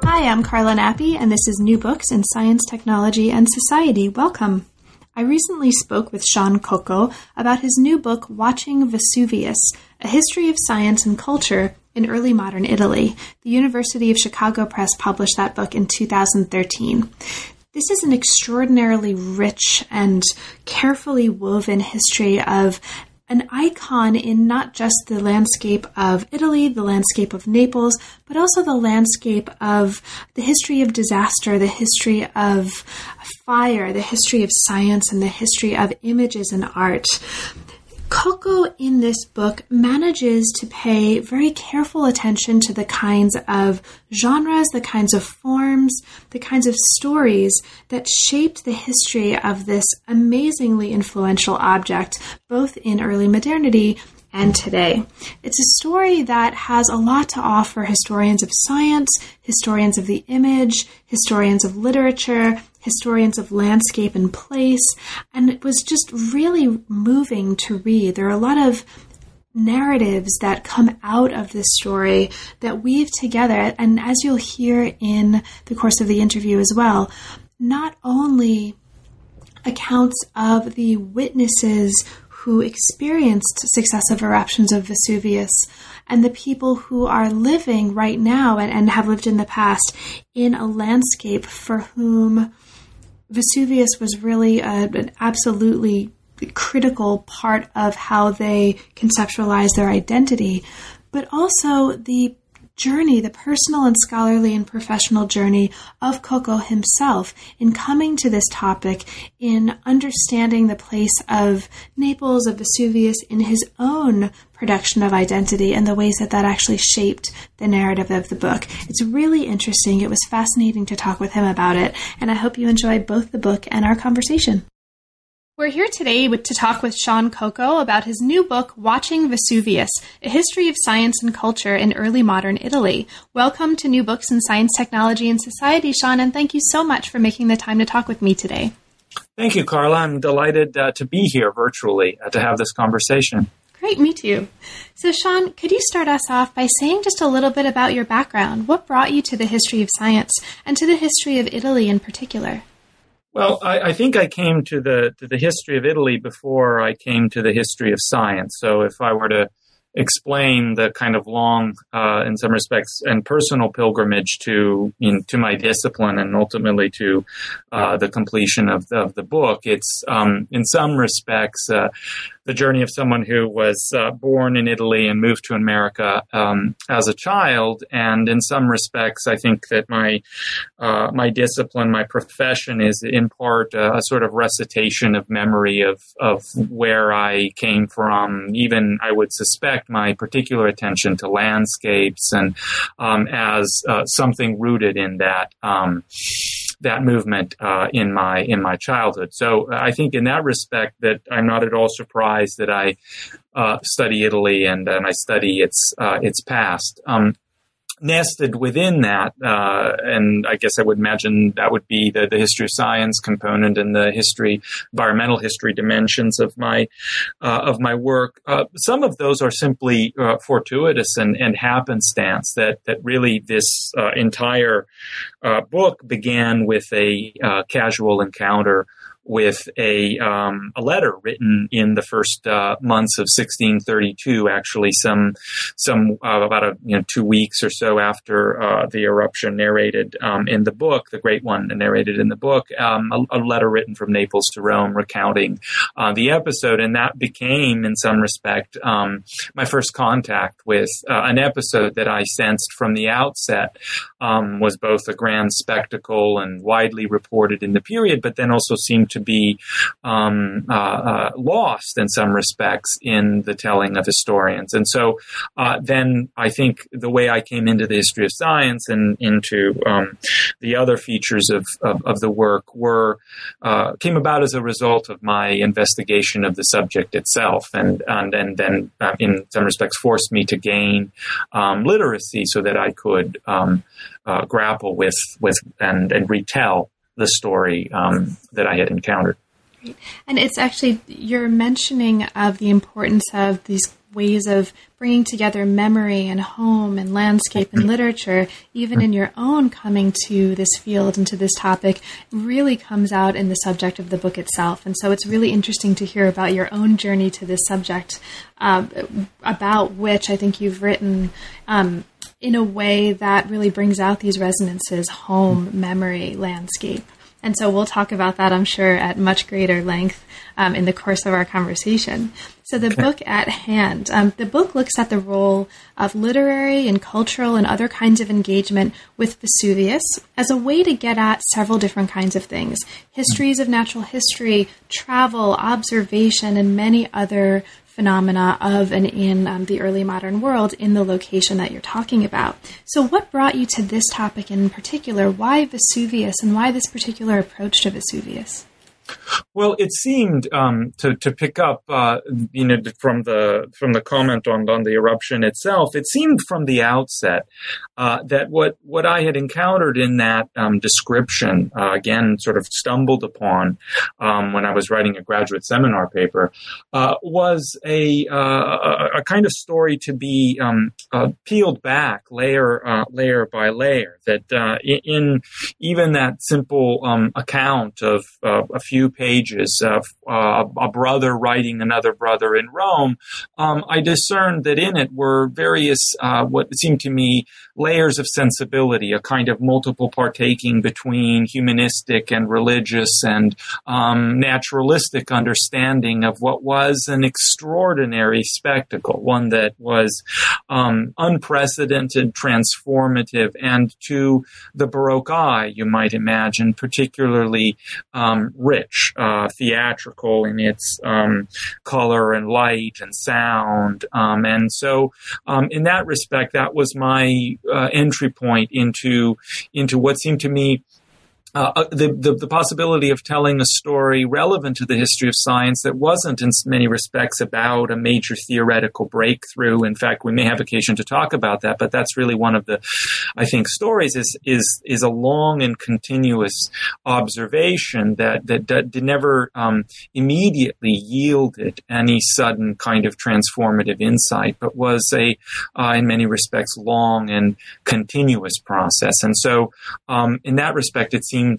Hi, I'm Carla Nappi, and this is New Books in Science, Technology, and Society. Welcome. I recently spoke with Sean Cocco about his new book, Watching Vesuvius, A History of Science and Culture in Early Modern Italy. The University of Chicago Press published that book in 2013. This is an extraordinarily rich and carefully woven history of an icon in not just the landscape of Italy, the landscape of Naples, but also the landscape of the history of disaster, the history of fire, the history of science, and the history of images and art. Cocco in this book manages to pay very careful attention to the kinds of genres, the kinds of forms, the kinds of stories that shaped the history of this amazingly influential object, both in early modernity and today. It's a story that has a lot to offer historians of science, historians of the image, historians of literature, historians of landscape and place, and it was just really moving to read. There are a lot of narratives that come out of this story that weave together, and as you'll hear in the course of the interview as well, not only accounts of the witnesses who experienced successive eruptions of Vesuvius and the people who are living right now and have lived in the past in a landscape for whom Vesuvius was really an absolutely critical part of how they conceptualize their identity, but also the journey, the personal and scholarly and professional journey of Cocco himself in coming to this topic, in understanding the place of Naples, of Vesuvius in his own production of identity and the ways that that actually shaped the narrative of the book. It's really interesting. It was fascinating to talk with him about it, and I hope you enjoy both the book and our conversation. We're here today to talk with Sean Cocco about his new book, Watching Vesuvius, A History of Science and Culture in Early Modern Italy. Welcome to New Books in Science, Technology, and Society, Sean, and thank you so much for making the time to talk with me today. Thank you, Carla. I'm delighted to be here virtually to have this conversation. Great, me too. So, Sean, could you start us off by saying just a little bit about your background? What brought you to the history of science and to the history of Italy in particular? Well, I think I came to the history of Italy before I came to the history of science. So if I were to explain the kind of long, in some respects, and personal pilgrimage to my discipline and ultimately to the completion of the book, it's in some respects the journey of someone who was born in Italy and moved to America as a child. And in some respects, I think that my discipline, my profession is in part a sort of recitation of memory of where I came from. Even, I would suspect, my particular attention to landscapes and as something rooted in that movement in my childhood. So I think in that respect that I'm not at all surprised that I study Italy and I study its past. Nested within that, and I guess I would imagine that would be the history of science component and the environmental history dimensions of my work. Some of those are simply fortuitous and happenstance. That really this entire book began with a casual encounter with a letter written in the first months of 1632, actually about 2 weeks or so after the eruption narrated in the book, the great one narrated in the book, a letter written from Naples to Rome recounting the episode. And that became, in some respect, my first contact with an episode that I sensed from the outset was both a grand spectacle and widely reported in the period, but then also seemed to be lost in some respects in the telling of historians. And so then I think the way I came into the history of science and into the other features of the work came about as a result of my investigation of the subject itself, and then in some respects forced me to gain literacy so that I could grapple with and retell the story that I had encountered. And it's actually your mentioning of the importance of these ways of bringing together memory and home and landscape and literature, even in your own coming to this field and to this topic, really comes out in the subject of the book itself. And so it's really interesting to hear about your own journey to this subject, about which I think you've written in a way that really brings out these resonances: home, memory, landscape. And so we'll talk about that, I'm sure, at much greater length in the course of our conversation. So the book at hand, the book looks at the role of literary and cultural and other kinds of engagement with Vesuvius as a way to get at several different kinds of things: histories of natural history, travel, observation, and many other phenomena of and in the early modern world in the location that you're talking about. So what brought you to this topic in particular? Why Vesuvius, and why this particular approach to Vesuvius? Well, it seemed to pick up, from the comment on the eruption itself. It seemed from the outset that what I had encountered in that description, again, sort of stumbled upon when I was writing a graduate seminar paper, was a kind of story to be peeled back layer by layer. That in even that simple account of a few pages of a brother writing another brother in Rome, I discerned that in it were various, what seemed to me, layers of sensibility, a kind of multiple partaking between humanistic and religious and naturalistic understanding of what was an extraordinary spectacle, one that was unprecedented, transformative, and to the Baroque eye, you might imagine, particularly rich, theatrical in its color and light and sound. And so in that respect, that was my entry point into what seemed to me the possibility of telling a story relevant to the history of science that wasn't in many respects about a major theoretical breakthrough. In fact, we may have occasion to talk about that, but that's really one of the, I think, stories is a long and continuous observation that never immediately yielded any sudden kind of transformative insight, but was in many respects, long and continuous process. And so in that respect, it seemed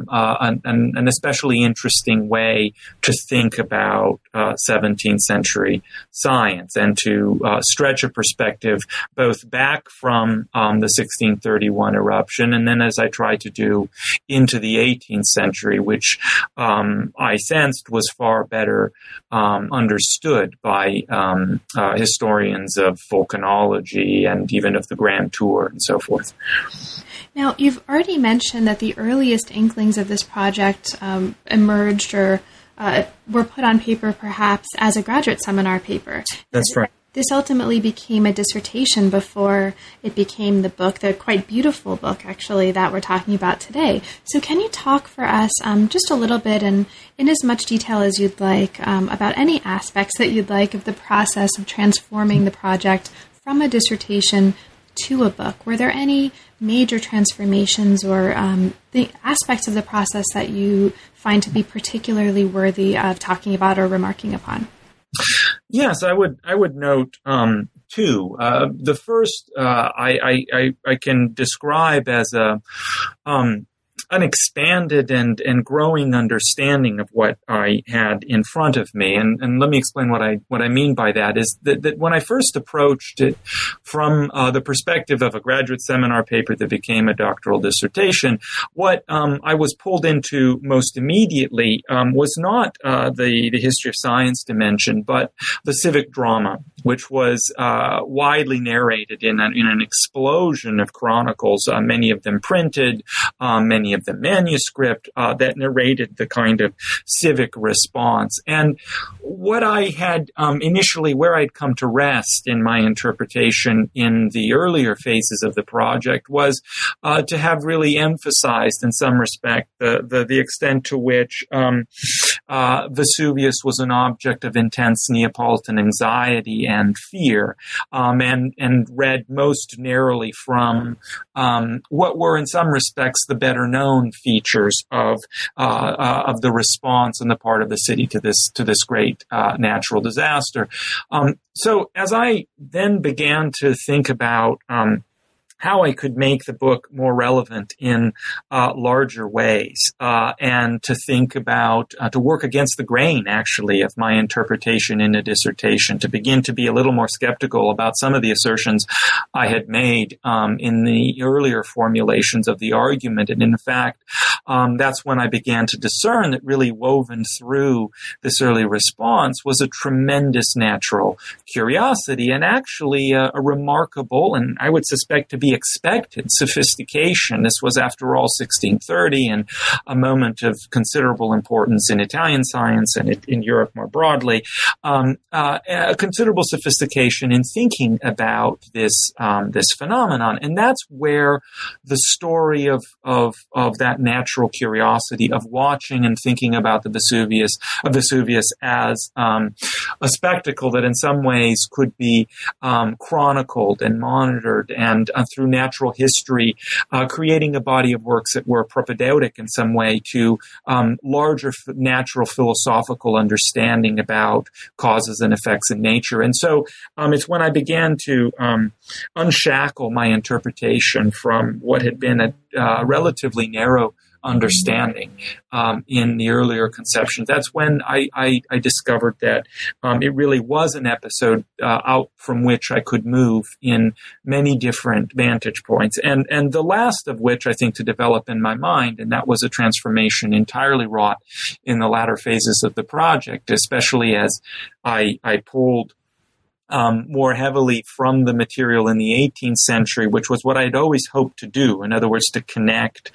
an especially interesting way to think about 17th century science and to stretch a perspective both back from the 1631 eruption and then, as I tried to do, into the 18th century, which I sensed was far better understood by historians of volcanology and even of the Grand Tour and so forth. Now, you've already mentioned that the earliest inklings of this project emerged or were put on paper perhaps as a graduate seminar paper. That's right. This ultimately became a dissertation before it became the book, the quite beautiful book, actually, that we're talking about today. So can you talk for us just a little bit and in as much detail as you'd like about any aspects that you'd like of the process of transforming the project from a dissertation to a book? Were there any major transformations or the aspects of the process that you find to be particularly worthy of talking about or remarking upon? Yes, I would note two. The first I can describe as an expanded and growing understanding of what I had in front of me. And let me explain what I mean by that is that when I first approached it from the perspective of a graduate seminar paper that became a doctoral dissertation, what I was pulled into most immediately was not the history of science dimension, but the civic drama, which was widely narrated in an explosion of chronicles, many of them printed, many of them manuscript, that narrated the kind of civic response. And what I had initially, where I'd come to rest in my interpretation in the earlier phases of the project was to have really emphasized in some respect the extent to which Vesuvius was an object of intense Neapolitan anxiety and fear, and read most narrowly from what were in some respects the better known features of the response on the part of the city to this great natural disaster. So as I then began to think about how I could make the book more relevant in larger ways, and to think about, to work against the grain, actually, of my interpretation in a dissertation, to begin to be a little more skeptical about some of the assertions I had made in the earlier formulations of the argument. And in fact, that's when I began to discern that really woven through this early response was a tremendous natural curiosity, and actually a remarkable, and I would suspect to be expected, sophistication. This was, after all, 1630, and a moment of considerable importance in Italian science and in Europe more broadly. A considerable sophistication in thinking about this phenomenon, and that's where the story of that natural curiosity of watching and thinking about the Vesuvius as a spectacle that in some ways could be chronicled and monitored, and through natural history, creating a body of works that were propedeutic in some way to larger natural philosophical understanding about causes and effects in nature. And so it's when I began to unshackle my interpretation from what had been a relatively narrow understanding in the earlier conceptions. That's when I discovered that it really was an episode out from which I could move in many different vantage points. And the last of which I think to develop in my mind, and that was a transformation entirely wrought in the latter phases of the project, especially as I pulled more heavily from the material in the 18th century, which was what I'd always hoped to do. In other words, to connect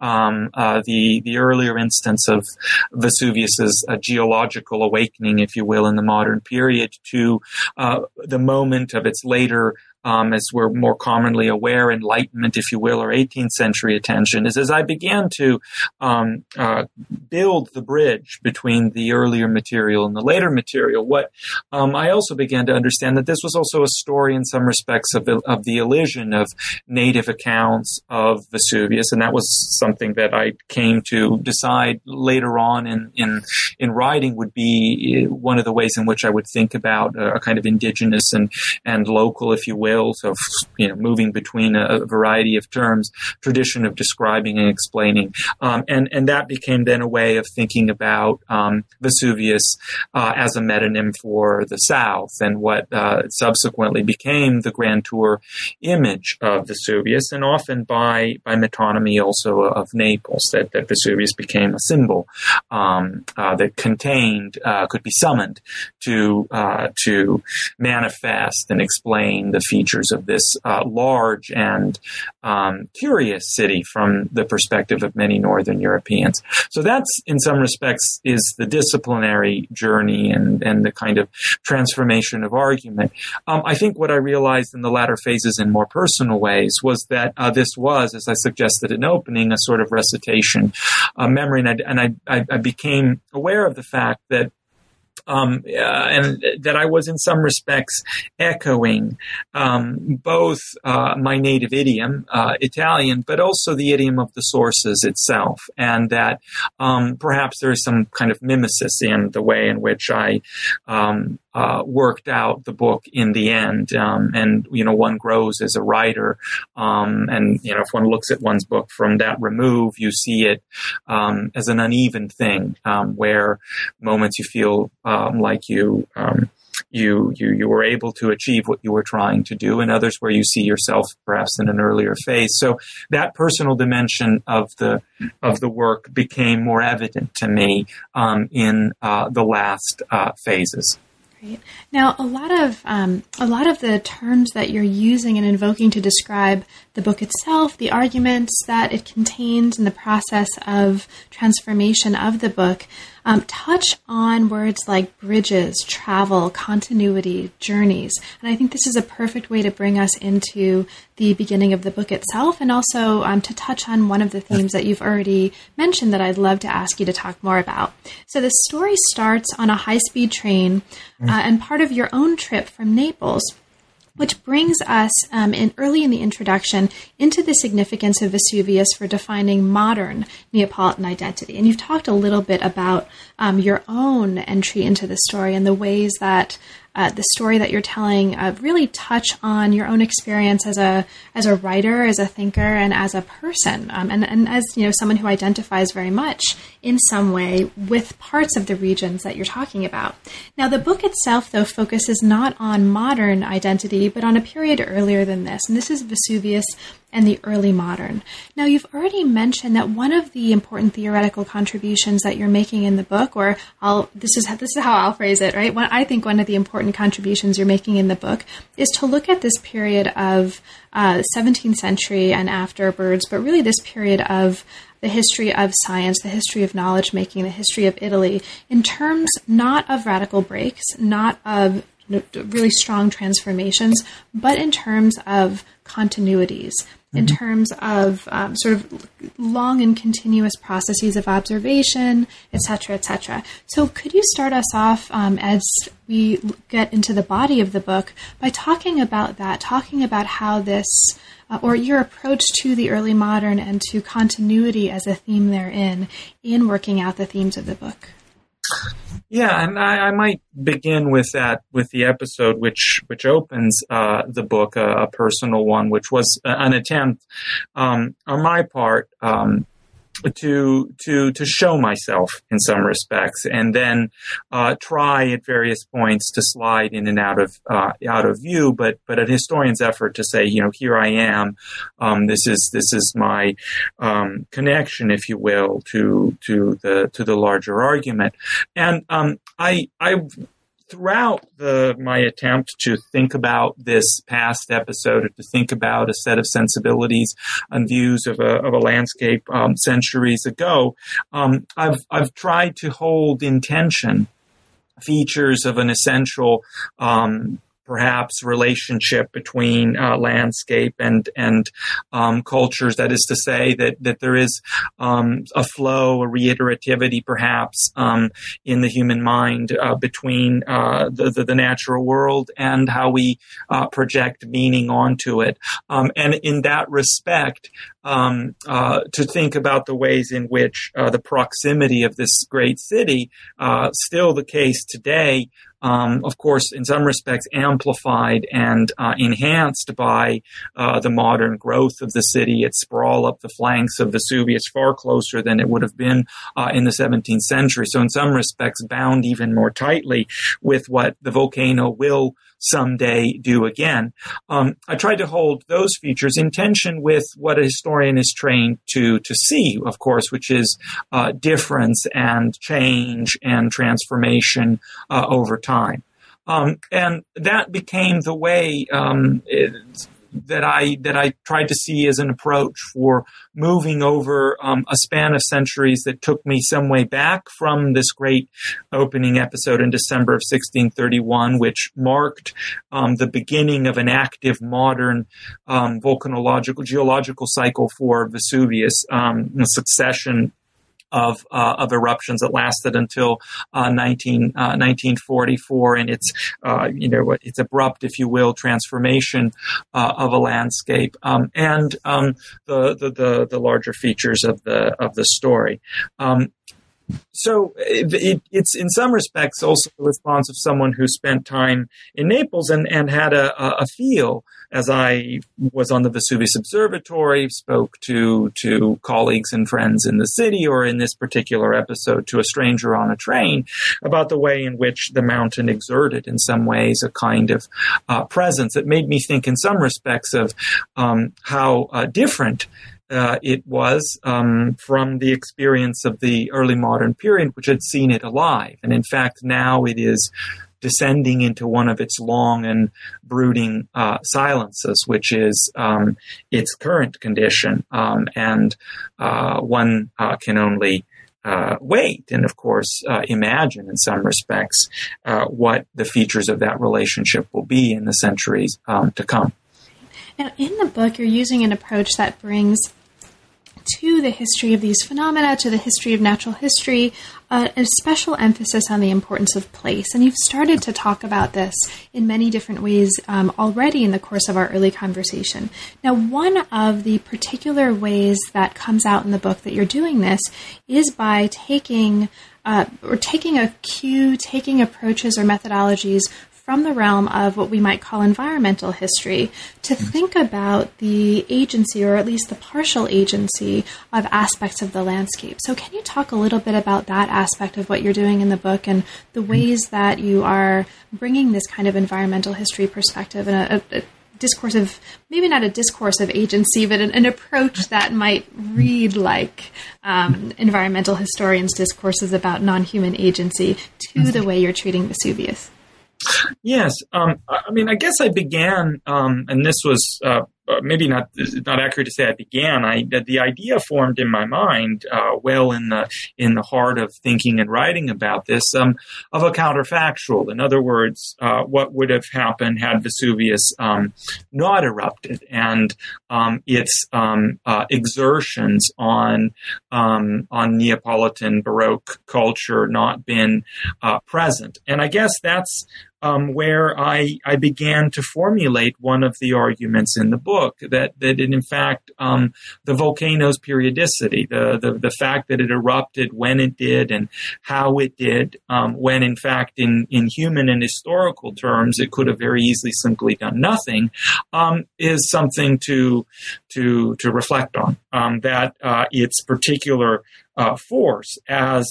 the earlier instance of Vesuvius's geological awakening, if you will, in the modern period, to the moment of its later, as we're more commonly aware, Enlightenment, if you will, or 18th century attention, is as I began to build the bridge between the earlier material and the later material, what I also began to understand that this was also a story in some respects of the elision of native accounts of Vesuvius, and that was something that I came to decide later on in writing would be one of the ways in which I would think about a kind of indigenous and local, if you will, so moving between a variety of terms, tradition of describing and explaining, and that became then a way of thinking about Vesuvius as a metonym for the South, and what subsequently became the grand tour image of Vesuvius, and often by metonymy also of Naples, that Vesuvius became a symbol that contained, could be summoned to manifest and explain the features of this large and curious city from the perspective of many Northern Europeans. So that's, in some respects, is the disciplinary journey and the kind of transformation of argument. I think what I realized in the latter phases in more personal ways was that this was, as I suggested in opening, a sort of recitation, memory, and I became aware of the fact that and that I was in some respects echoing both my native idiom, Italian, but also the idiom of the sources itself, and that perhaps there is some kind of mimesis in the way in which I worked out the book in the end. And one grows as a writer, and if one looks at one's book from that remove, you see it as an uneven thing, where moments you feel like you were able to achieve what you were trying to do, and others where you see yourself perhaps in an earlier phase. So that personal dimension of the work became more evident to me in the last phases. Great. Now, a lot of the terms that you're using and invoking to describe the book itself, the arguments that it contains, and the process of transformation of the book, touch on words like bridges, travel, continuity, journeys. And I think this is a perfect way to bring us into the beginning of the book itself, and also to touch on one of the themes that you've already mentioned that I'd love to ask you to talk more about. So the story starts on a high-speed train and part of your own trip from Naples, which brings us early in the introduction into the significance of Vesuvius for defining modern Neapolitan identity. And you've talked a little bit about your own entry into the story and the ways that the story that you're telling really touch on your own experience as a writer, as a thinker, and as a person, and as someone who identifies very much in some way with parts of the regions that you're talking about. Now, the book itself, though, focuses not on modern identity, but on a period earlier than this, and this is Vesuvius and the early modern. Now, you've already mentioned that one of the important theoretical contributions that you're making in the book, or this is how I'll phrase it, right? I think one of the important contributions you're making in the book is to look at this period of 17th century and afterwards, but really this period of the history of science, the history of knowledge making, the history of Italy, in terms not of radical breaks, not of really strong transformations, but in terms of continuities, in terms of sort of long and continuous processes of observation, et cetera, et cetera. So could you start us off as we get into the body of the book by talking about that, talking about how this, or your approach to the early modern and to continuity as a theme therein in working out the themes of the book? Yeah, and I might begin with that, with the episode which opens the book, a personal one, which was an attempt on my part to show myself in some respects, and then try at various points to slide in and out of view, but a historian's effort to say, here I am. This is my connection, if you will, to the larger argument, and I throughout my attempt to think about this past episode, or to think about a set of sensibilities and views of a landscape centuries ago, I've tried to hold in tension features of an essential perhaps relationship between landscape and cultures. That is to say that there is a flow, a reiterativity, perhaps in the human mind between the natural world and how we project meaning onto it. And in that respect, to think about the ways in which the proximity of this great city, still the case today, of course, in some respects, amplified and enhanced by the modern growth of the city, its sprawl up the flanks of Vesuvius, far closer than it would have been in the 17th century. So in some respects, bound even more tightly with what the volcano will someday do again. I tried to hold those features in tension with what a historian is trained to see, of course, which is difference and change and transformation over time. And that became the way that I tried to see as an approach for moving over a span of centuries that took me some way back from this great opening episode in December of 1631, which marked the beginning of an active modern geological cycle for Vesuvius, a succession of eruptions that lasted until 1944, and its its abrupt, if you will, transformation of a landscape, and the larger features of the story. So it's in some respects also the response of someone who spent time in Naples and had a feel, as I was on the Vesuvius Observatory, spoke to colleagues and friends in the city, or in this particular episode to a stranger on a train, about the way in which the mountain exerted in some ways a kind of presence. It made me think in some respects of how different it was from the experience of the early modern period, which had seen it alive. And in fact, now it is descending into one of its long and brooding silences, which is its current condition. And one can only wait and, of course, imagine in some respects what the features of that relationship will be in the centuries to come. Now, in the book, you're using an approach that brings to the history of these phenomena, to the history of natural history, a special emphasis on the importance of place. And you've started to talk about this in many different ways already in the course of our early conversation. Now, one of the particular ways that comes out in the book that you're doing this is by taking approaches or methodologies from the realm of what we might call environmental history to think about the agency, or at least the partial agency, of aspects of the landscape. So can you talk a little bit about that aspect of what you're doing in the book and the ways that you are bringing this kind of environmental history perspective and a discourse of, maybe not a discourse of agency, but an approach that might read like environmental historians' discourses about non-human agency to the way you're treating Vesuvius? Yes. I mean, I guess I began, and this was maybe not accurate to say I began. The idea formed in my mind, well in the heart of thinking and writing about this, of a counterfactual. In other words, what would have happened had Vesuvius not erupted, and its exertions on Neapolitan Baroque culture not been present. And I guess that's where I began to formulate one of the arguments in the book, that in fact, the volcano's periodicity, the fact that it erupted when it did and how it did, when in fact in human and historical terms it could have very easily simply done nothing, is something to reflect on. That its particular force as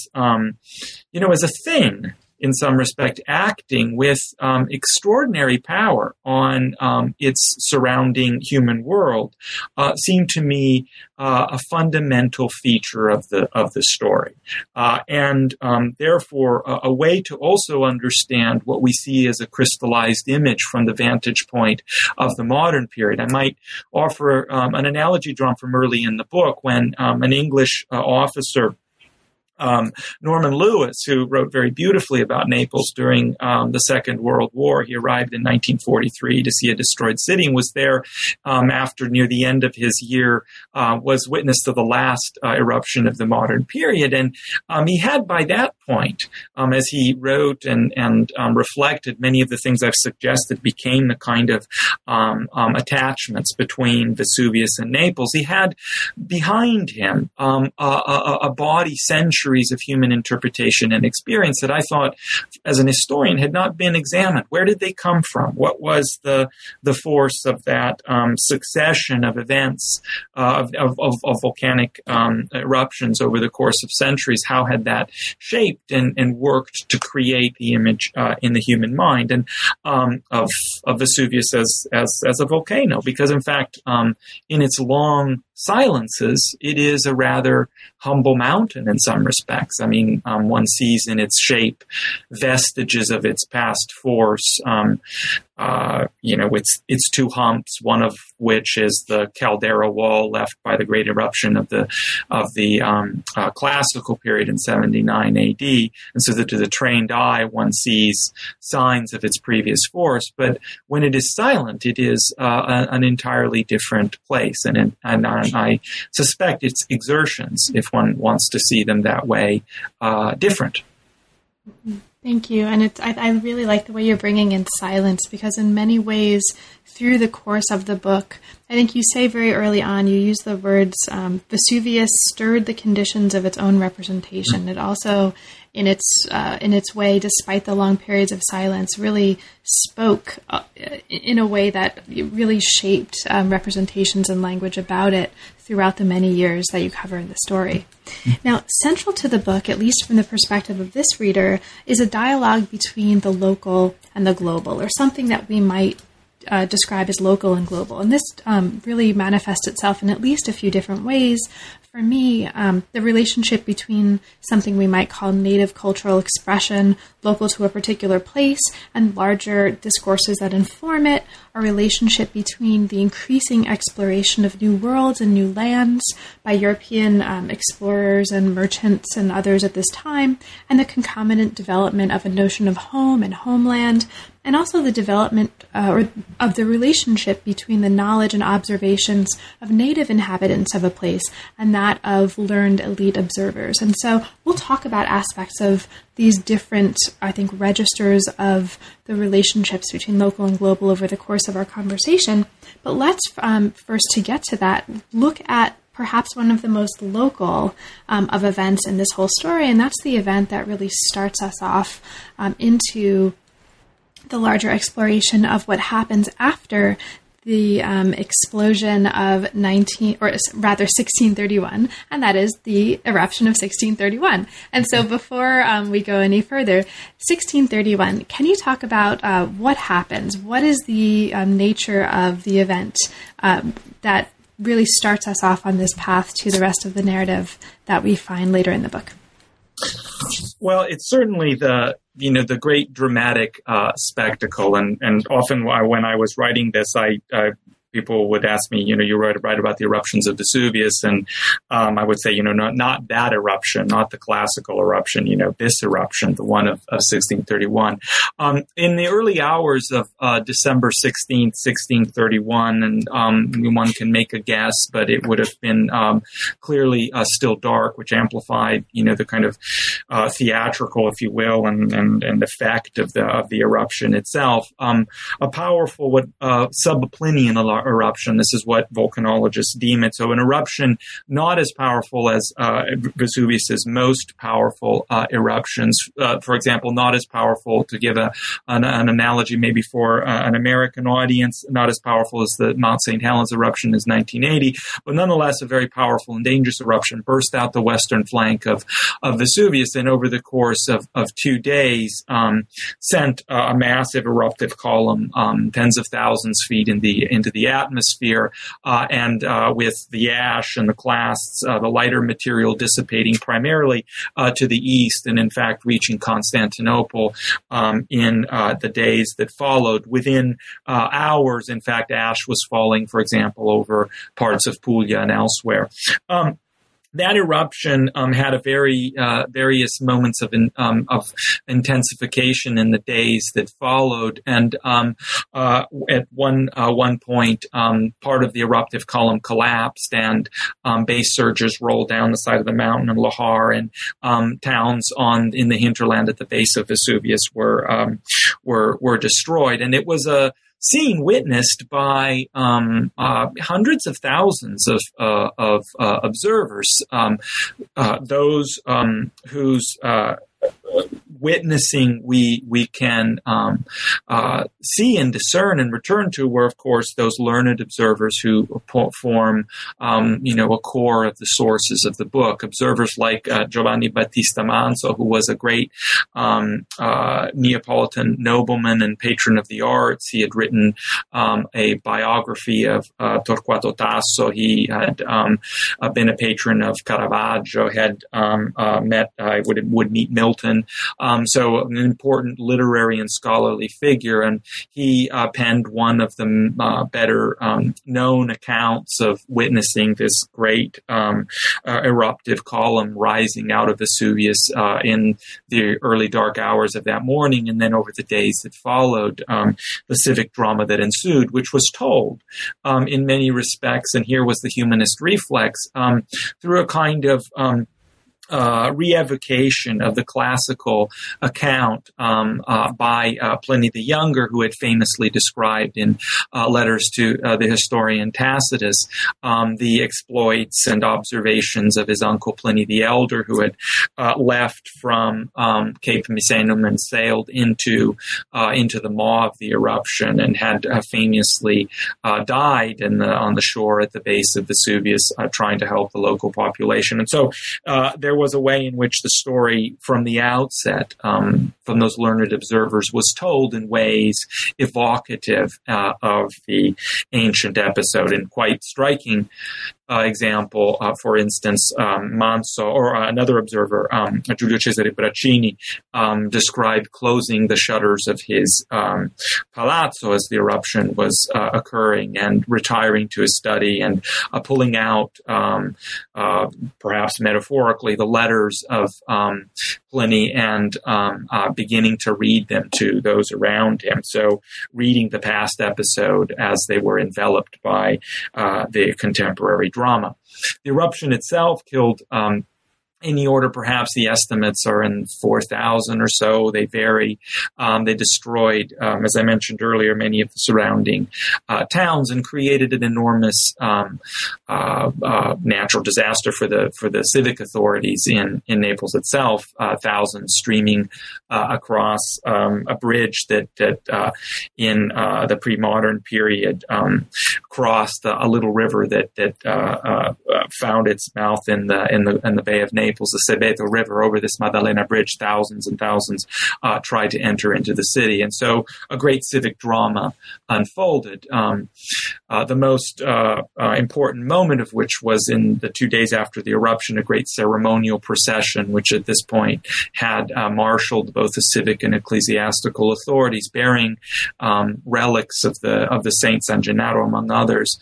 a thing, in some respect, acting with extraordinary power on its surrounding human world, seemed to me a fundamental feature of the story, and therefore a way to also understand what we see as a crystallized image from the vantage point of the modern period. I might offer an analogy drawn from early in the book when an English officer, Norman Lewis, who wrote very beautifully about Naples during the Second World War. He arrived in 1943 to see a destroyed city and was there after near the end of his year, was witness to the last eruption of the modern period. And he had by that point, as he wrote and reflected, many of the things I've suggested became the kind of attachments between Vesuvius and Naples. He had behind him a body centuries of human interpretation and experience that I thought, as an historian, had not been examined. Where did they come from? What was the force of that succession of events, of volcanic eruptions over the course of centuries? How had that shaped and worked to create the image in the human mind, and of Vesuvius as a volcano? Because in fact, in its long silences, it is a rather humble mountain in some respects. I mean, one sees in its shape vestiges of its past force. Its two humps, one of which is the caldera wall left by the great eruption of the classical period in 79 AD. And so that to the trained eye, one sees signs of its previous force. But when it is silent, it is an entirely different place. And I suspect its exertions, if one wants to see them that way, different. Thank you. And I really like the way you're bringing in silence, because in many ways, through the course of the book, I think you say very early on, you use the words, Vesuvius stirred the conditions of its own representation. It also, in its way, despite the long periods of silence, really spoke in a way that really shaped representations and language about it throughout the many years that you cover in the story. Now, central to the book, at least from the perspective of this reader, is a dialogue between the local and the global, or something that we might describe as local and global. And this really manifests itself in at least a few different ways. For me, the relationship between something we might call native cultural expression, local to a particular place, and larger discourses that inform it, a relationship between the increasing exploration of new worlds and new lands by European explorers and merchants and others at this time, and the concomitant development of a notion of home and homeland, and also the development of the relationship between the knowledge and observations of native inhabitants of a place and that of learned elite observers. And so we'll talk about aspects of these different, I think, registers of the relationships between local and global over the course of our conversation. But let's first, to get to that, look at perhaps one of the most local of events in this whole story, and that's the event that really starts us off into the larger exploration of what happens after the explosion of 1631, and that is the eruption of 1631. And so before we go any further, 1631, can you talk about what happens? What is the nature of the event that really starts us off on this path to the rest of the narrative that we find later in the book? Well, it's certainly the great dramatic spectacle, and often when I was writing this, people would ask me, you write about the eruptions of Vesuvius, and I would say, not that eruption, not the classical eruption, this eruption, the one of 1631. In the early hours of December 16th, 1631, and one can make a guess, but it would have been clearly still dark, which amplified, the kind of theatrical, if you will, and effect of the eruption itself. A powerful subaplinian eruption. This is what volcanologists deem it. So an eruption not as powerful as Vesuvius's most powerful eruptions. For example, not as powerful, to give an analogy maybe for an American audience, not as powerful as the Mount St. Helens eruption is 1980, but nonetheless a very powerful and dangerous eruption burst out the western flank of Vesuvius, and over the course of 2 days sent a massive eruptive column, tens of thousands of feet into the atmosphere, and with the ash and the clasts, the lighter material dissipating primarily to the east, and in fact reaching Constantinople in the days that followed. Within hours, in fact, ash was falling, for example, over parts of Puglia and elsewhere. That eruption had a various moments of intensification in the days that followed, and at one point, part of the eruptive column collapsed, and base surges rolled down the side of the mountain in Lahar, and towns in the hinterland at the base of Vesuvius were destroyed, and it was a scene witnessed by hundreds of thousands of observers, those whose witnessing we can see and discern and return to were, of course, those learned observers who form, a core of the sources of the book. Observers like Giovanni Battista Manzo, who was a great Neapolitan nobleman and patron of the arts. He had written a biography of Torquato Tasso. He had been a patron of Caravaggio, had would meet Milton. So an important literary and scholarly figure, and he penned one of the better known accounts of witnessing this great eruptive column rising out of Vesuvius in the early dark hours of that morning, and then over the days that followed, the civic drama that ensued, which was told in many respects, and here was the humanist reflex, through a kind of re-evocation of the classical account by Pliny the Younger, who had famously described in letters to the historian Tacitus the exploits and observations of his uncle Pliny the Elder, who had left from Cape Misenum and sailed into the maw of the eruption, and had famously died on the shore at the base of Vesuvius, trying to help the local population. And so there there was a way in which the story from the outset, from those learned observers, was told in ways evocative of the ancient episode. And quite striking example, for instance, Manso, or another observer, Giulio Cesare Braccini, described closing the shutters of his palazzo as the eruption was occurring, and retiring to his study and pulling out, perhaps metaphorically, the letters of Pliny and beginning to read them to those around him. So reading the past episode as they were enveloped by the contemporary drama. The eruption itself killed in the order, perhaps the estimates are in 4,000 or so. They vary. They destroyed, as I mentioned earlier, many of the surrounding towns, and created an enormous natural disaster for the civic authorities in Naples itself. Thousands streaming across a bridge that in the pre-modern period crossed a little river that found its mouth in the Bay of Naples. The Seveto River. Over this Maddalena Bridge, thousands and thousands tried to enter into the city. And so a great civic drama unfolded. The most important moment of which was in the 2 days after the eruption, a great ceremonial procession, which at this point had marshaled both the civic and ecclesiastical authorities, bearing relics of the Saint San Gennaro, among others,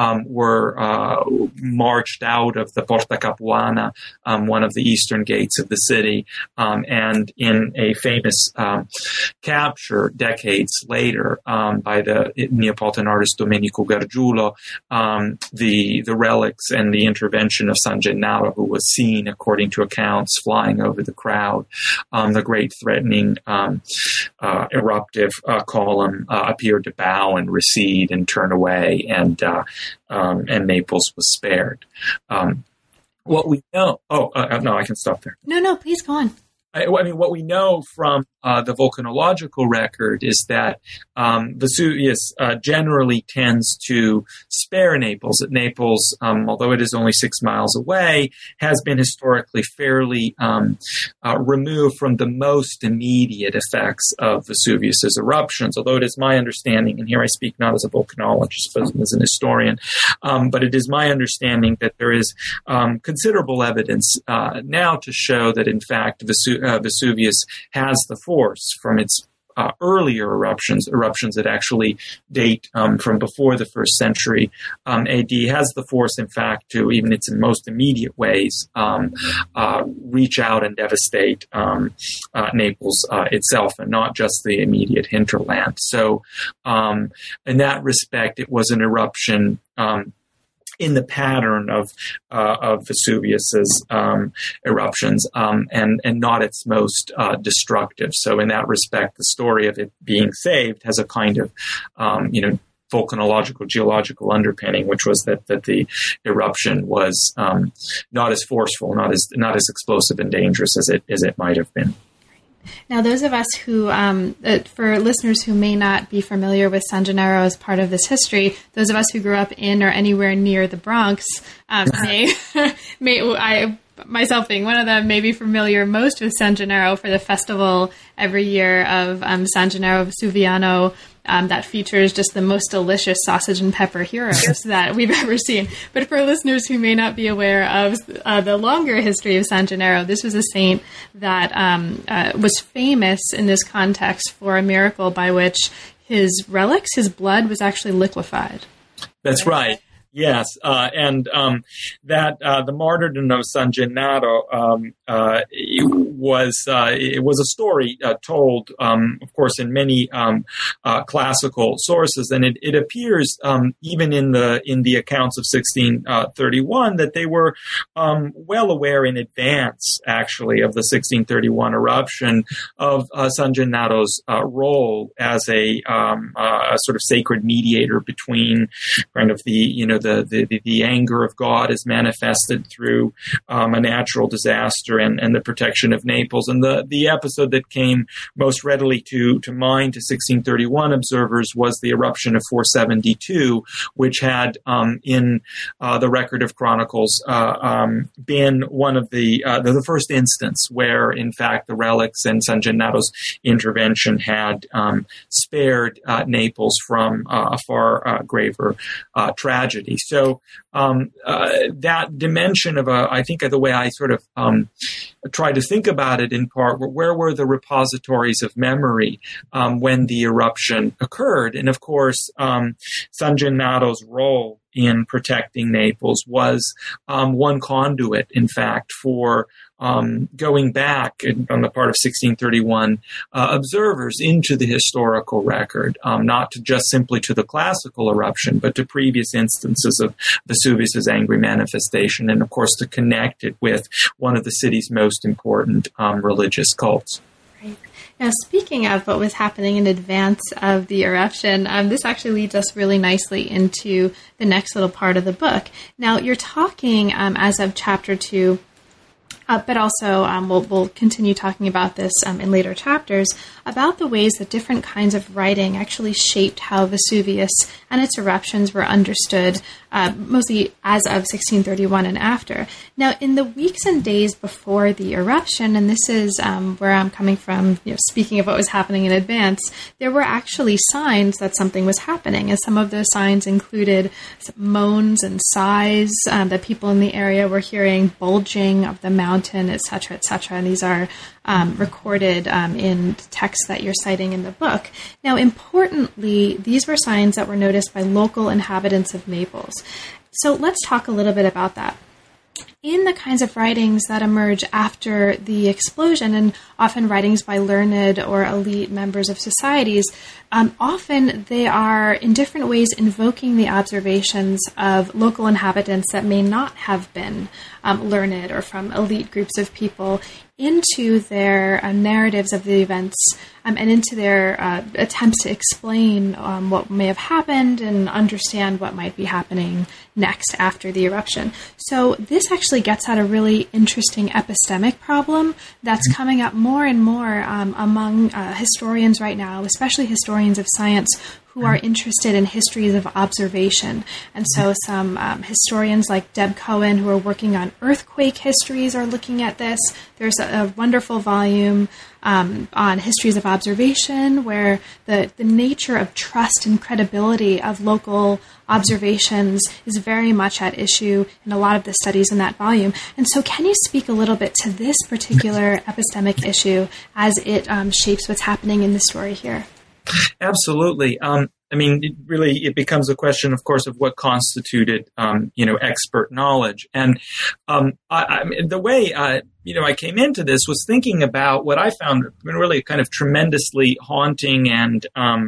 were marched out of the Porta Capuana, one of the eastern gates of the city, and in a famous capture decades later by the Neapolitan artist Domenico Gargiulo, the relics and the intervention of San Gennaro, who was seen, according to accounts, flying over the crowd. The great threatening eruptive column appeared to bow and recede and turn away, and Naples was spared. What we know... no, I can stop there. No, please go on. I mean, what we know from the volcanological record is that Vesuvius generally tends to spare Naples. That Naples, although it is only 6 miles away, has been historically fairly removed from the most immediate effects of Vesuvius's eruptions. Although it is my understanding, and here I speak not as a volcanologist, but as an historian, but it is my understanding that there is considerable evidence now to show that, in fact, Vesuvius has the force from its earlier eruptions that actually date from before the 1st century AD, has the force, in fact, to, even its most immediate ways, reach out and devastate Naples itself, and not just the immediate hinterland. So in that respect, it was an eruption in the pattern of Vesuvius's eruptions, and not its most destructive. So in that respect, the story of it being saved has a kind of volcanological, geological underpinning, which was that the eruption was not as forceful, not as explosive and dangerous as it might have been. Now, those of us who, for listeners who may not be familiar with San Gennaro as part of this history, those of us who grew up in or anywhere near the Bronx may myself being one of them, may be familiar most with San Gennaro for the festival every year of San Gennaro Vesuviano, that features just the most delicious sausage and pepper heroes that we've ever seen. But for listeners who may not be aware of the longer history of San Gennaro, this was a saint that was famous in this context for a miracle by which his relics, his blood, was actually liquefied. That's right. Yes, and that the martyrdom of San Gennaro was a story told, of course, in many classical sources, and it appears even in the accounts of 1631 that they were well aware in advance, actually, of the 1631 eruption of San Gennaro's role as a sort of sacred mediator between kind of the the anger of God is manifested through a natural disaster and the protection of Naples. And the episode that came most readily to mind to 1631 observers was the eruption of 472, which had in the record of Chronicles been one of the first instance where, in fact, the relics and San Gennaro's intervention had spared Naples from a far graver tragedy. So that dimension of I think the way I sort of try to think about it in part, where were the repositories of memory when the eruption occurred? And of course, San Gennaro's role in protecting Naples was one conduit, in fact, for going back on the part of 1631 observers into the historical record, not to just simply to the classical eruption, but to previous instances of Vesuvius's angry manifestation, and of course to connect it with one of the city's most important religious cults. Right. Now, speaking of what was happening in advance of the eruption, this actually leads us really nicely into the next little part of the book. Now, you're talking as of chapter 2, but also we'll continue talking about this in later chapters, about the ways that different kinds of writing actually shaped how Vesuvius and its eruptions were understood, mostly as of 1631 and after. Now, in the weeks and days before the eruption, and this is where I'm coming from, speaking of what was happening in advance, there were actually signs that something was happening, and some of those signs included moans and sighs that people in the area were hearing, bulging of the mountain, etc., etc., and these are recorded in texts that you're citing in the book. Now, importantly, these were signs that were noticed by local inhabitants of Naples. So let's talk a little bit about that. In the kinds of writings that emerge after the explosion, and often writings by learned or elite members of societies, often they are in different ways invoking the observations of local inhabitants that may not have been learned or from elite groups of people into their narratives of the events and into their attempts to explain what may have happened and understand what might be happening next after the eruption. So this actually gets at a really interesting epistemic problem that's coming up more and more among historians right now, especially historians of science who are interested in histories of observation. And so some historians like Deb Cohen, who are working on earthquake histories, are looking at this. There's a wonderful volume on histories of observation where the nature of trust and credibility of local observations is very much at issue in a lot of the studies in that volume. And so can you speak a little bit to this particular epistemic issue as it shapes what's happening in the story here? Absolutely. It becomes a question, of course, of what constituted, expert knowledge. And the way I came into this was thinking about what I found really kind of tremendously haunting and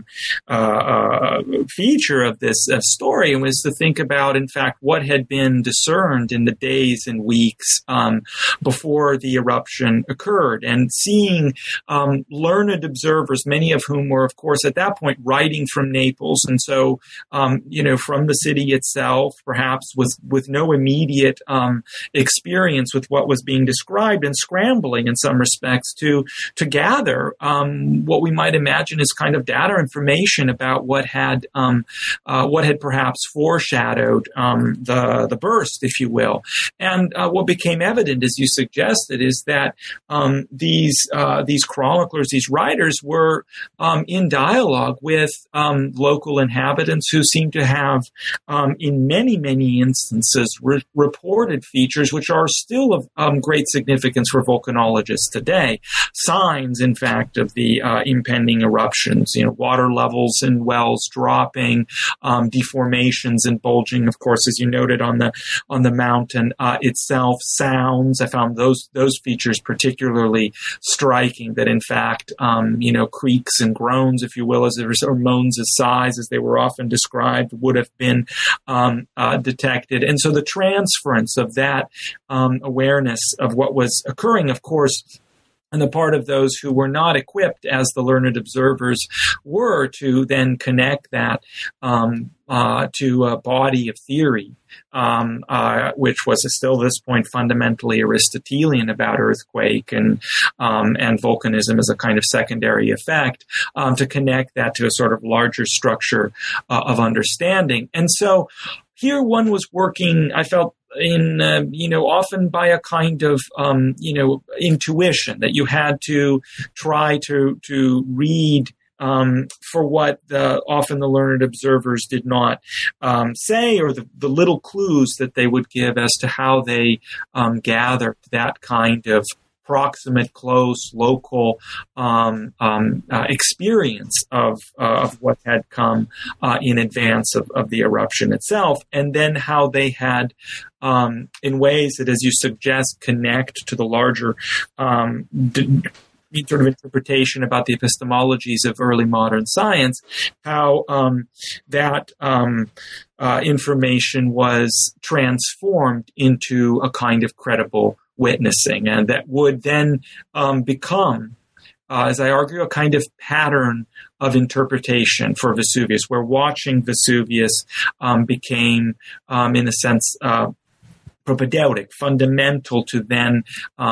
feature of this story, and was to think about, in fact, what had been discerned in the days and weeks before the eruption occurred, and seeing learned observers, many of whom were, of course, at that point writing from Naples, and so from the city itself, perhaps with no immediate experience with what was being described, and scrambling in some respects to gather what we might imagine is kind of data information about what had perhaps foreshadowed the burst, if you will. And what became evident, as you suggested, is that these chroniclers, these writers, were in dialogue with local inhabitants who seem to have, in many, many instances, reported features which are still of great significance for volcanologists today. Signs, in fact, of the impending eruptions, water levels in wells dropping, deformations and bulging, of course, as you noted on the mountain itself. Sounds, I found those features particularly striking, that in fact, creaks and groans, if you will, or moans as sighs, as they were often described, would have been detected. And so the transference of that awareness of what was occurring, of course, on the part of those who were not equipped, as the learned observers were, to then connect that to a body of theory, which was still at this point fundamentally Aristotelian about earthquake and volcanism as a kind of secondary effect, to connect that to a sort of larger structure of understanding. And so here one was working, I felt, in, often by a kind of, intuition that you had to try to read for what often the learned observers did not say, or the little clues that they would give as to how they gathered that kind of proximate, close, local experience of what had come in advance of the eruption itself, and then how they had, in ways that, as you suggest, connect to the larger sort of interpretation about the epistemologies of early modern science, how that information was transformed into a kind of credible witnessing, and that would then become, as I argue, a kind of pattern of interpretation for Vesuvius, where watching Vesuvius became, in a sense, propedeutic, fundamental to then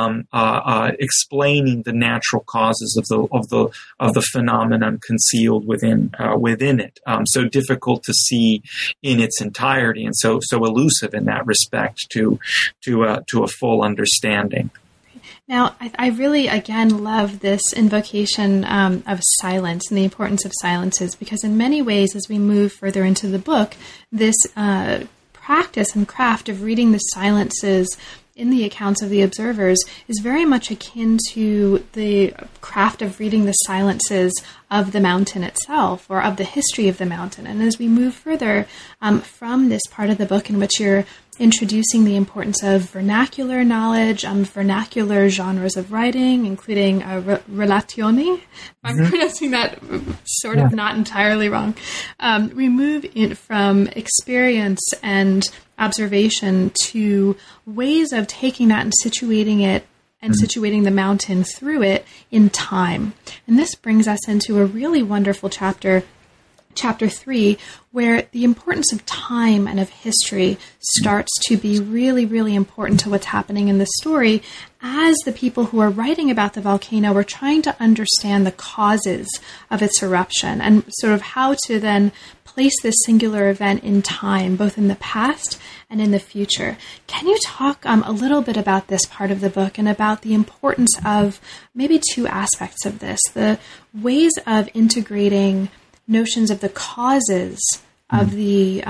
explaining the natural causes of the phenomenon concealed within it. So difficult to see in its entirety, and so elusive in that respect to a full understanding. Now, I really, again, love this invocation of silence and the importance of silences, because in many ways, as we move further into the book, this practice and craft of reading the silences in the accounts of the observers is very much akin to the craft of reading the silences of the mountain itself, or of the history of the mountain. And as we move further from this part of the book in which you're introducing the importance of vernacular knowledge, vernacular genres of writing, including relazioni. If I'm pronouncing that sort of not entirely wrong. We move in from experience and observation to ways of taking that and situating it and situating the mountain through it in time. And this brings us into a really wonderful chapter 3, where the importance of time and of history starts to be really, really important to what's happening in the story, as the people who are writing about the volcano are trying to understand the causes of its eruption and sort of how to then place this singular event in time, both in the past and in the future. Can you talk a little bit about this part of the book and about the importance of maybe two aspects of this, the ways of integrating notions of the causes of the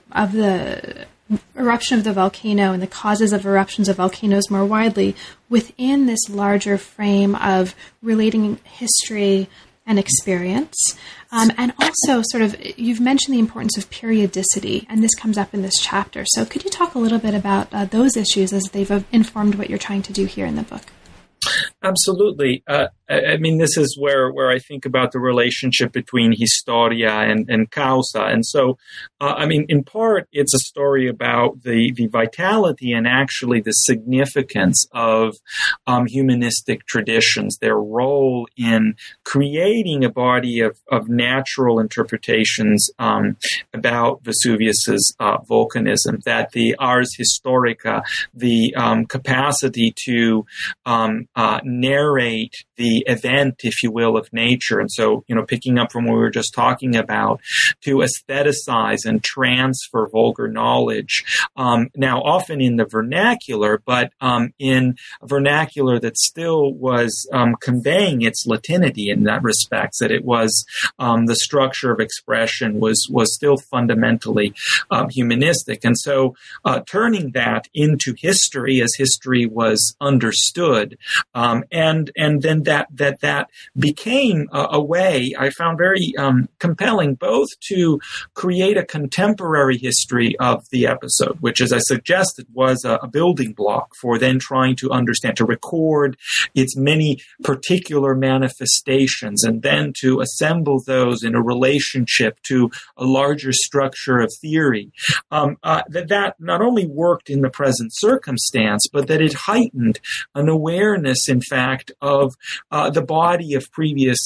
eruption of the volcano and the causes of eruptions of volcanoes more widely within this larger frame of relating history and experience. And also sort of, you've mentioned the importance of periodicity, and this comes up in this chapter. So could you talk a little bit about those issues as they've informed what you're trying to do here in the book? Absolutely. I mean, this is where I think about the relationship between historia and causa. And so, in part, it's a story about the vitality and actually the significance of humanistic traditions, their role in creating a body of natural interpretations about Vesuvius's volcanism, that the ars historica, the capacity to narrate the event, if you will, of nature. And so, picking up from what we were just talking about, to aestheticize and transfer vulgar knowledge, now often in the vernacular, but in a vernacular that still was conveying its Latinity in that respect, that it was the structure of expression was still fundamentally humanistic. And so turning that into history as history was understood, and then that became a way I found very compelling, both to create a contemporary history of the episode, which, as I suggested, was a building block for then trying to understand, to record its many particular manifestations, and then to assemble those in a relationship to a larger structure of theory. That not only worked in the present circumstance, but that it heightened an awareness, in fact, of the body of previous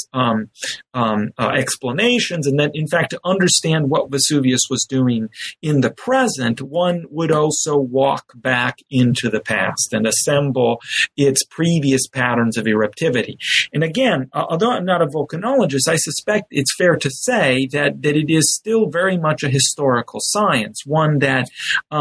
explanations, and that, in fact, to understand what Vesuvius was doing in the present, one would also walk back into the past and assemble its previous patterns of eruptivity. And again, although I'm not a volcanologist, I suspect it's fair to say that it is still very much a historical science, one that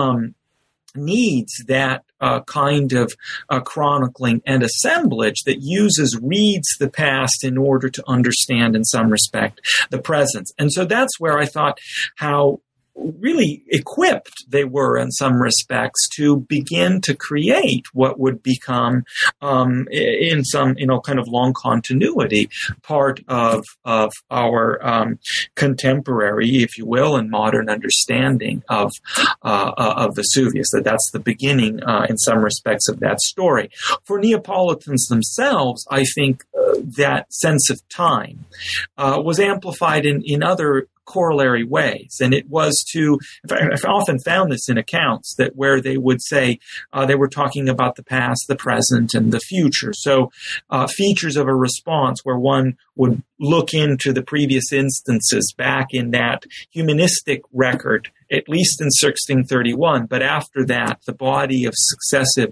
needs that kind of chronicling and assemblage that reads the past in order to understand, in some respect, the present. And so that's where I thought how really equipped they were in some respects to begin to create what would become, in some, kind of long continuity, part of our contemporary, if you will, and modern understanding of Vesuvius. That's the beginning, in some respects, of that story. For Neapolitans themselves, I think that sense of time was amplified in other corollary ways. And it was I've often found this in accounts that where they would say they were talking about the past, the present, and the future. So features of a response where one would look into the previous instances back in that humanistic record, at least in 1631. But after that, the body of successive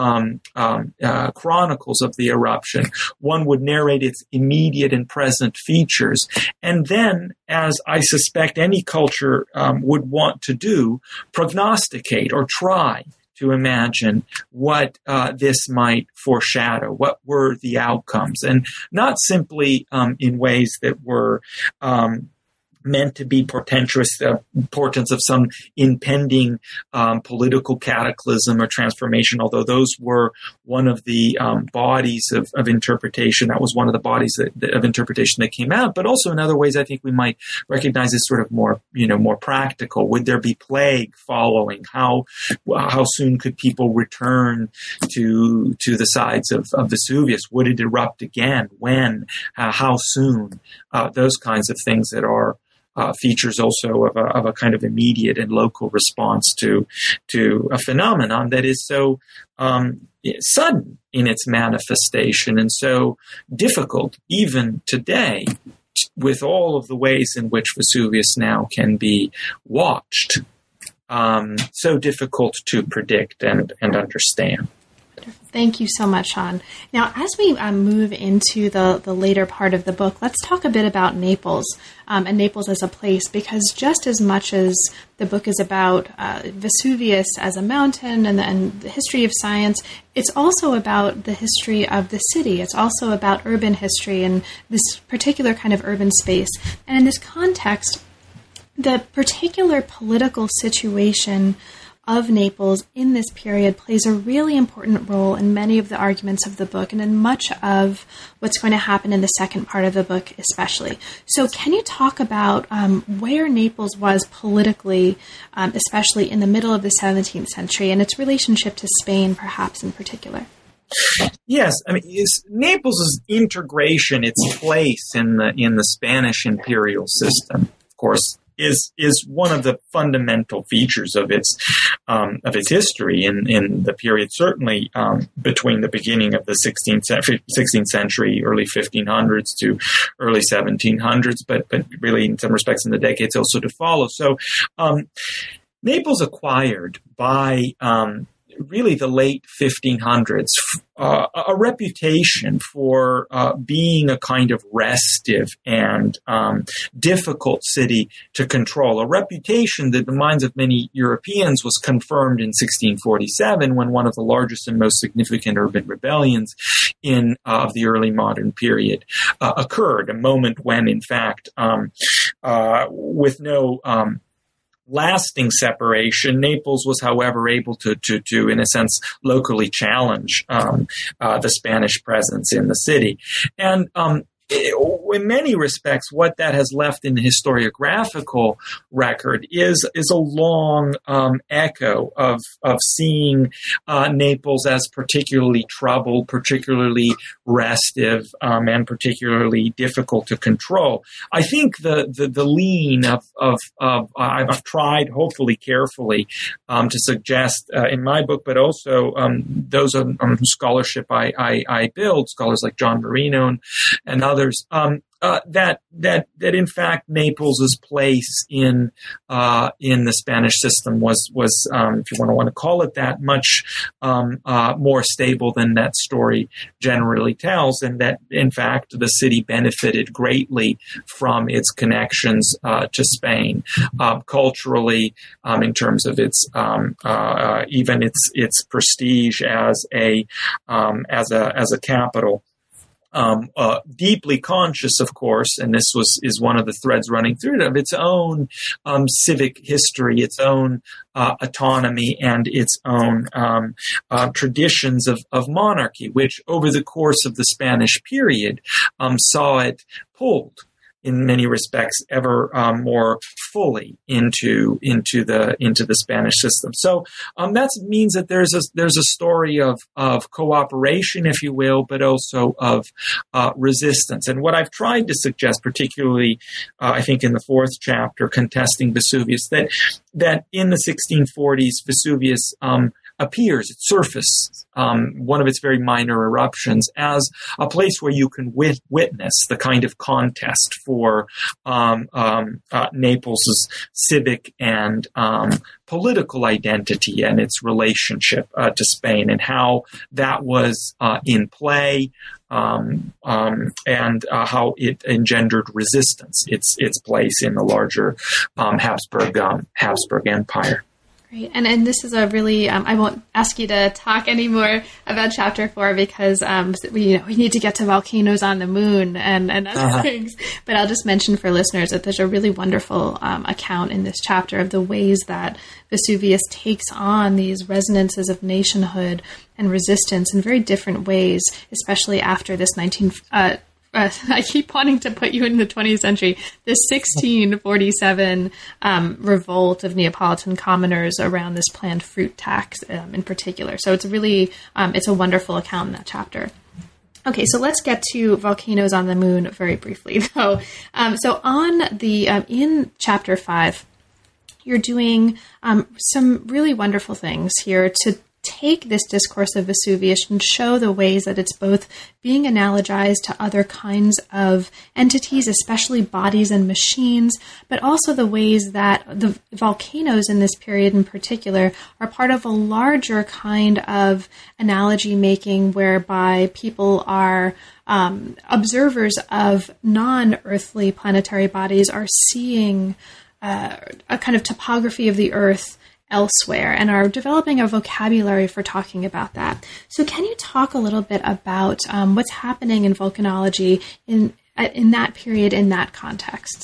chronicles of the eruption, one would narrate its immediate and present features. And then, as I suspect any culture would want to do, prognosticate or try to imagine what this might foreshadow, what were the outcomes, and not simply in ways that were meant to be portentous, portents of some impending political cataclysm or transformation, although those were one of the bodies of interpretation. That was one of the bodies of interpretation that came out. But also in other ways, I think we might recognize as sort of more practical. Would there be plague following? How soon could people return to the sides of Vesuvius? Would it erupt again? When? How soon? Those kinds of things that are features also of a kind of immediate and local response to a phenomenon that is so sudden in its manifestation and so difficult even today, with all of the ways in which Vesuvius now can be watched. So difficult to predict and understand. Thank you so much, Sean. Now, as we move into the later part of the book, let's talk a bit about Naples and Naples as a place, because just as much as the book is about Vesuvius as a mountain and the history of science, it's also about the history of the city. It's also about urban history and this particular kind of urban space. And in this context, the particular political situation of Naples in this period plays a really important role in many of the arguments of the book and in much of what's going to happen in the second part of the book especially. So can you talk about where Naples was politically, especially in the middle of the 17th century, and its relationship to Spain perhaps in particular? Yes, I mean, Naples' integration, its place in the Spanish imperial system, of course, is one of the fundamental features of its history in the period, certainly between the beginning of the 16th century, early 1500s to early 1700s, but really in some respects in the decades also to follow. So Naples acquired by really the late 1500s, a reputation for being a kind of restive and difficult city to control, a reputation that in the minds of many Europeans was confirmed in 1647 when one of the largest and most significant urban rebellions of the early modern period occurred, a moment when, in fact, with no lasting separation, Naples was, however, able to in a sense, locally challenge the Spanish presence in the city. And in many respects, what that has left in the historiographical record is a long echo of seeing Naples as particularly troubled, particularly restive, and particularly difficult to control. I think the lean of I've tried, hopefully carefully, to suggest in my book, but also those whose scholarship I build, scholars like John Marino and others, that in fact Naples's place in the Spanish system was if you want to call it that, much more stable than that story generally tells, and that in fact the city benefited greatly from its connections to Spain, culturally, in terms of its even its prestige as a capital. Deeply conscious, of course, and this is one of the threads running through it, of its own civic history, its own autonomy, and its own traditions of monarchy, which over the course of the Spanish period saw it pulled in many respects ever more fully into the Spanish system. So that means that there's a story of cooperation, if you will, but also of resistance. And what I've tried to suggest, particularly I think in the fourth chapter, Contesting Vesuvius, that in the 1640s Vesuvius appears, it surfaces, one of its very minor eruptions, as a place where you can witness the kind of contest for Naples' civic and political identity and its relationship to Spain, and how that was in play, and how it engendered resistance, its place in the larger Habsburg Empire. Great. And this is a really, I won't ask you to talk anymore about Chapter 4 because we need to get to volcanoes on the moon and other things. But I'll just mention for listeners that there's a really wonderful account in this chapter of the ways that Vesuvius takes on these resonances of nationhood and resistance in very different ways, especially after this I keep wanting to put you in the 20th century, this 1647 revolt of Neapolitan commoners around this planned fruit tax in particular. So it's really, it's a wonderful account in that chapter. Okay, so let's get to volcanoes on the moon very briefly, though. So on the in Chapter 5, you're doing some really wonderful things here to take this discourse of Vesuvius and show the ways that it's both being analogized to other kinds of entities, especially bodies and machines, but also the ways that the volcanoes in this period in particular are part of a larger kind of analogy making whereby people are observers of non-earthly planetary bodies are seeing a kind of topography of the Earth elsewhere and are developing a vocabulary for talking about that. So can you talk a little bit about what's happening in volcanology in that period, in that context,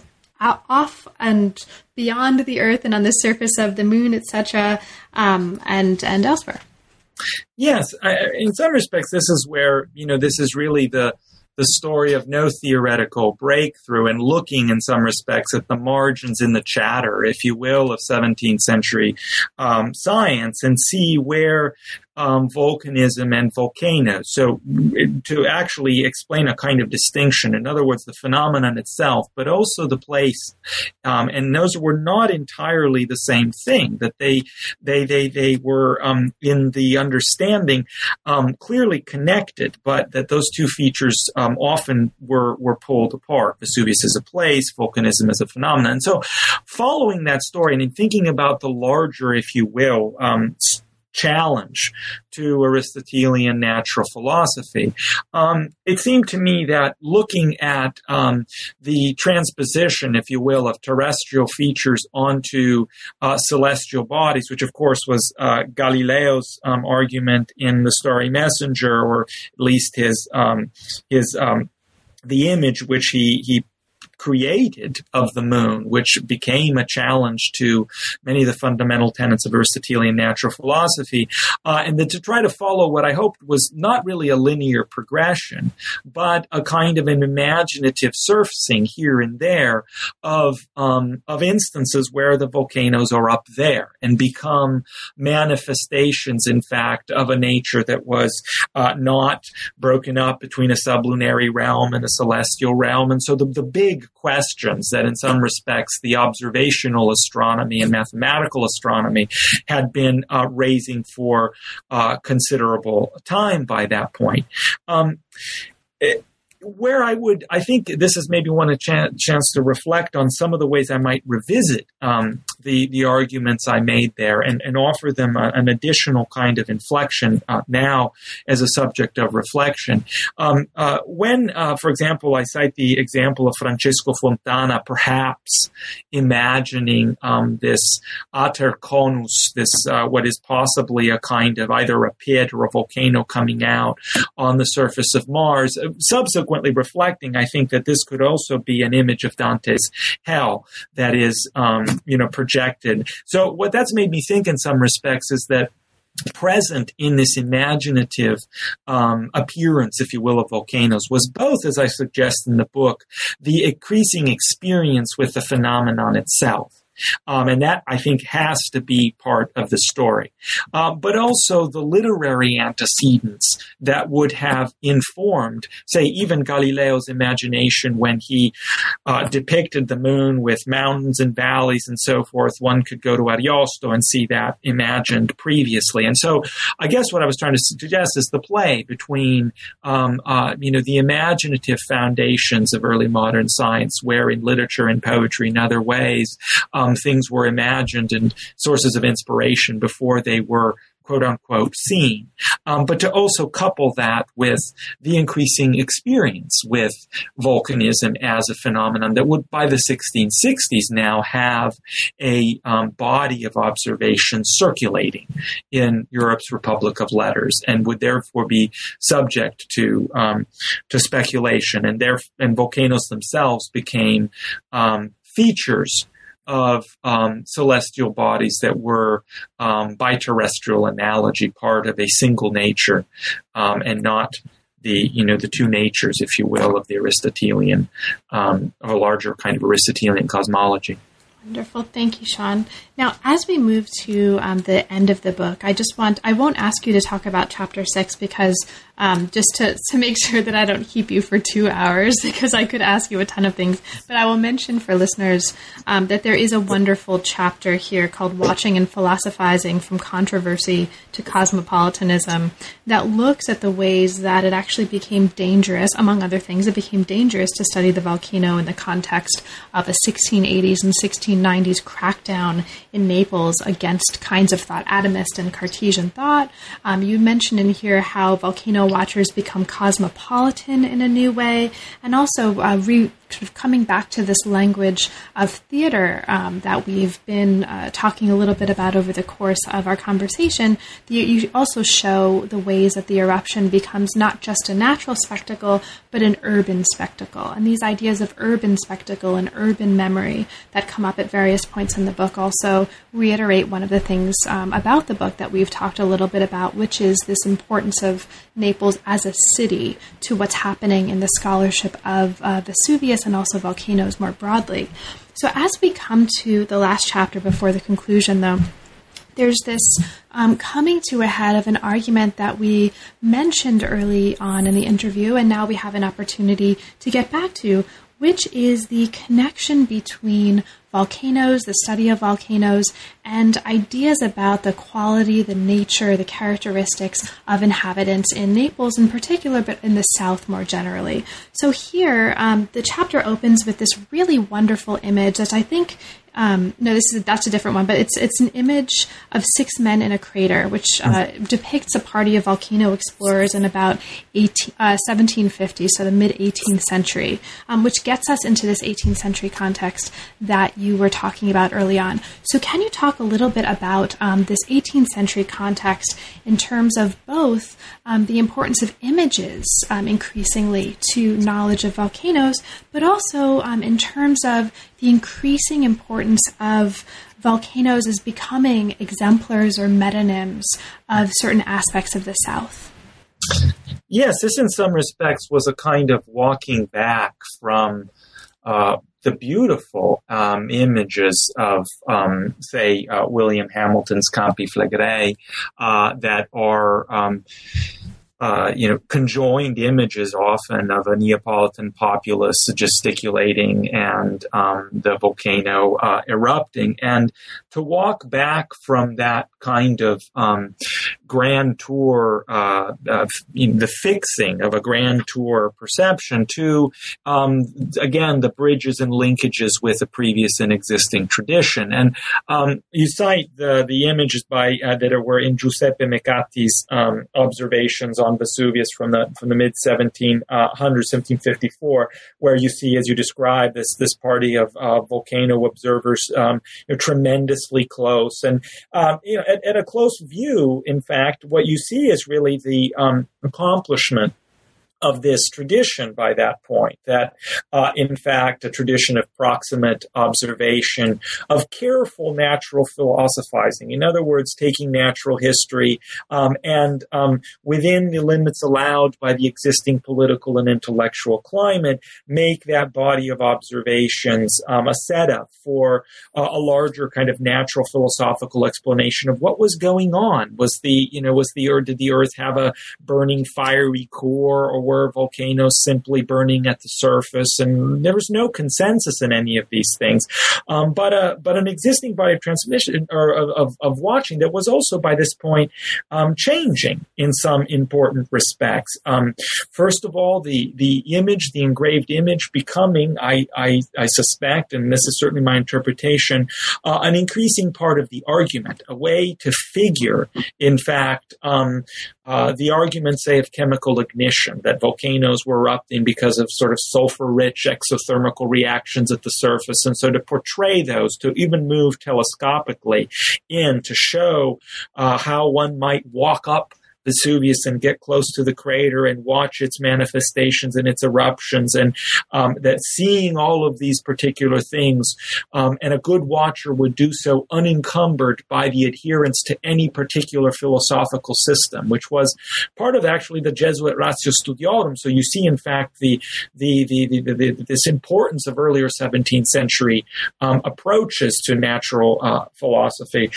off and beyond the Earth and on the surface of the moon, etc., and elsewhere? Yes, in some respects, this is where, this is really the story of no theoretical breakthrough, and looking in some respects at the margins in the chatter, if you will, of 17th century science, and see where volcanism and volcanoes. So to actually explain a kind of distinction, in other words, the phenomenon itself, but also the place, and those were not entirely the same thing, that they were in the understanding clearly connected, but that those two features often were pulled apart. Vesuvius is a place, volcanism is a phenomenon. And so following that story and in thinking about the larger, if you will, challenge to Aristotelian natural philosophy, it seemed to me that looking at the transposition, if you will, of terrestrial features onto celestial bodies, which of course was Galileo's argument in The Starry Messenger, or at least his the image which he created of the moon, which became a challenge to many of the fundamental tenets of Aristotelian natural philosophy, and then to try to follow what I hoped was not really a linear progression, but a kind of an imaginative surfacing here and there of instances where the volcanoes are up there and become manifestations, in fact, of a nature that was not broken up between a sublunary realm and a celestial realm. And so the big questions that in some respects the observational astronomy and mathematical astronomy had been raising for considerable time by that point. I think this is maybe one chance to reflect on some of the ways I might revisit the arguments I made there and offer them an additional kind of inflection now as a subject of reflection. When, for example, I cite the example of Francesco Fontana, perhaps imagining this ater conus, this what is possibly a kind of either a pit or a volcano coming out on the surface of Mars, subsequently reflecting, I think, that this could also be an image of Dante's hell that is, projected. So what that's made me think in some respects is that present in this imaginative appearance, if you will, of volcanoes was both, as I suggest in the book, the increasing experience with the phenomenon itself. And that, I think, has to be part of the story. But also the literary antecedents that would have informed, say, even Galileo's imagination when he depicted the moon with mountains and valleys and so forth. One could go to Ariosto and see that imagined previously. And so I guess what I was trying to suggest is the play between, the imaginative foundations of early modern science, where in literature and poetry and other ways, things were imagined and sources of inspiration before they were, quote unquote, seen. But to also couple that with the increasing experience with volcanism as a phenomenon that would, by the 1660s, now have a body of observation circulating in Europe's Republic of Letters and would therefore be subject to speculation. And volcanoes themselves became features of celestial bodies that were, by terrestrial analogy, part of a single nature, and not the two natures, if you will, of the Aristotelian, of a larger kind of Aristotelian cosmology. Wonderful. Thank you, Sean. Now, as we move to the end of the book, I won't ask you to talk about chapter 6 because just to make sure that I don't keep you for 2 hours, because I could ask you a ton of things. But I will mention for listeners that there is a wonderful chapter here called Watching and Philosophizing from Controversy to Cosmopolitanism that looks at the ways that it actually became dangerous, among other things, it became dangerous to study the volcano in the context of a 1680s and 1690s crackdown in Naples against kinds of thought, atomist and Cartesian thought. You mentioned in here how volcano watchers become cosmopolitan in a new way, and also sort of coming back to this language of theater that we've been talking a little bit about over the course of our conversation. You also show the ways that the eruption becomes not just a natural spectacle, but an urban spectacle. And these ideas of urban spectacle and urban memory that come up at various points in the book also reiterate one of the things about the book that we've talked a little bit about, which is this importance of Naples as a city to what's happening in the scholarship of Vesuvius and also volcanoes more broadly. So as we come to the last chapter before the conclusion, though, there's this coming to a head of an argument that we mentioned early on in the interview, and now we have an opportunity to get back to, which is the connection between volcanoes, the study of volcanoes, and ideas about the quality, the nature, the characteristics of inhabitants in Naples in particular, but in the South more generally. So here, the chapter opens with this really wonderful image that I think No, that's a different one, but it's an image of 6 men in a crater, which depicts a party of volcano explorers in about 1750, so the mid-18th century, which gets us into this 18th century context that you were talking about early on. So can you talk a little bit about this 18th century context in terms of both the importance of images increasingly to knowledge of volcanoes, but also in terms of the increasing importance of volcanoes as becoming exemplars or metonyms of certain aspects of the South? Yes, this in some respects was a kind of walking back from the beautiful images of, say, William Hamilton's Campi Flegrei that are conjoined images often of a Neapolitan populace gesticulating and the volcano erupting. And to walk back from that kind of grand tour, the fixing of a grand tour perception to, again, the bridges and linkages with a previous and existing tradition. And you cite the images that were in Giuseppe Mecatti's observations on Vesuvius from the mid 1700s, 1754, where you see, as you describe, this party of volcano observers, tremendously close, and at a close view, in fact, what you see is really the accomplishment of this tradition by that point, that in fact a tradition of proximate observation, of careful natural philosophizing. In other words, taking natural history and within the limits allowed by the existing political and intellectual climate, make that body of observations a setup for a larger kind of natural philosophical explanation of what was going on. Did the Earth have a burning fiery core, or were volcanoes simply burning at the surface? And there was no consensus in any of these things. But an existing body of transmission or of watching that was also by this point changing in some important respects. First of all, the image, the engraved image, becoming, I suspect, and this is certainly my interpretation, an increasing part of the argument, a way to figure, in fact, the argument, say, of chemical ignition, that volcanoes were erupting because of sort of sulfur-rich exothermical reactions at the surface. And so to portray those, to even move telescopically in to show how one might walk up Vesuvius and get close to the crater and watch its manifestations and its eruptions, and that seeing all of these particular things, and a good watcher would do so unencumbered by the adherence to any particular philosophical system, which was part of actually the Jesuit Ratio Studiorum. So you see, in fact, this importance of earlier 17th century approaches to natural philosophy.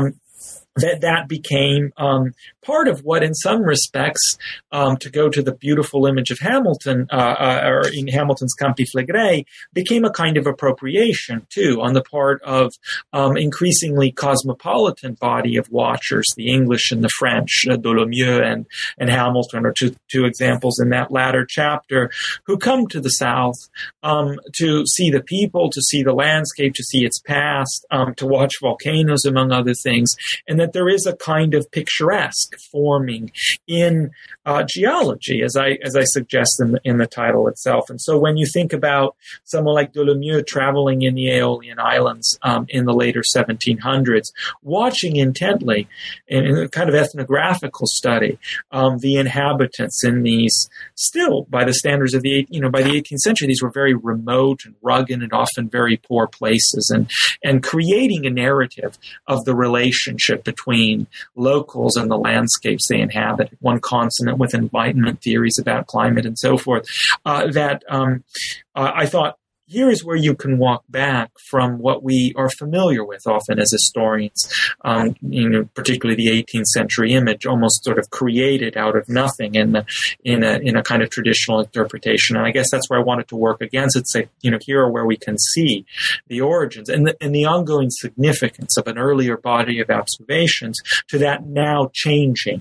That became part of what, in some respects, to go to the beautiful image of Hamilton, or in Hamilton's Campi Flegrei, became a kind of appropriation, too, on the part of increasingly cosmopolitan body of watchers, the English and the French, Dolomieu and Hamilton are two examples in that latter chapter, who come to the South to see the people, to see the landscape, to see its past, to watch volcanoes, among other things, and that there is a kind of picturesque forming in geology, as I suggest in the title itself. And so when you think about someone like Dolomieu traveling in the Aeolian Islands in the later 1700s, watching intently in a kind of ethnographical study the inhabitants in these, still by the standards of by the 18th century, these were very remote and rugged and often very poor places, and creating a narrative of the relationship between locals and the landscapes they inhabit, one consonant with Enlightenment theories about climate and so forth, I thought, here is where you can walk back from what we are familiar with often as historians, particularly the 18th century image, almost sort of created out of nothing in a kind of traditional interpretation. And I guess that's where I wanted to work against it. Say, here are where we can see the origins and the ongoing significance of an earlier body of observations to that now changing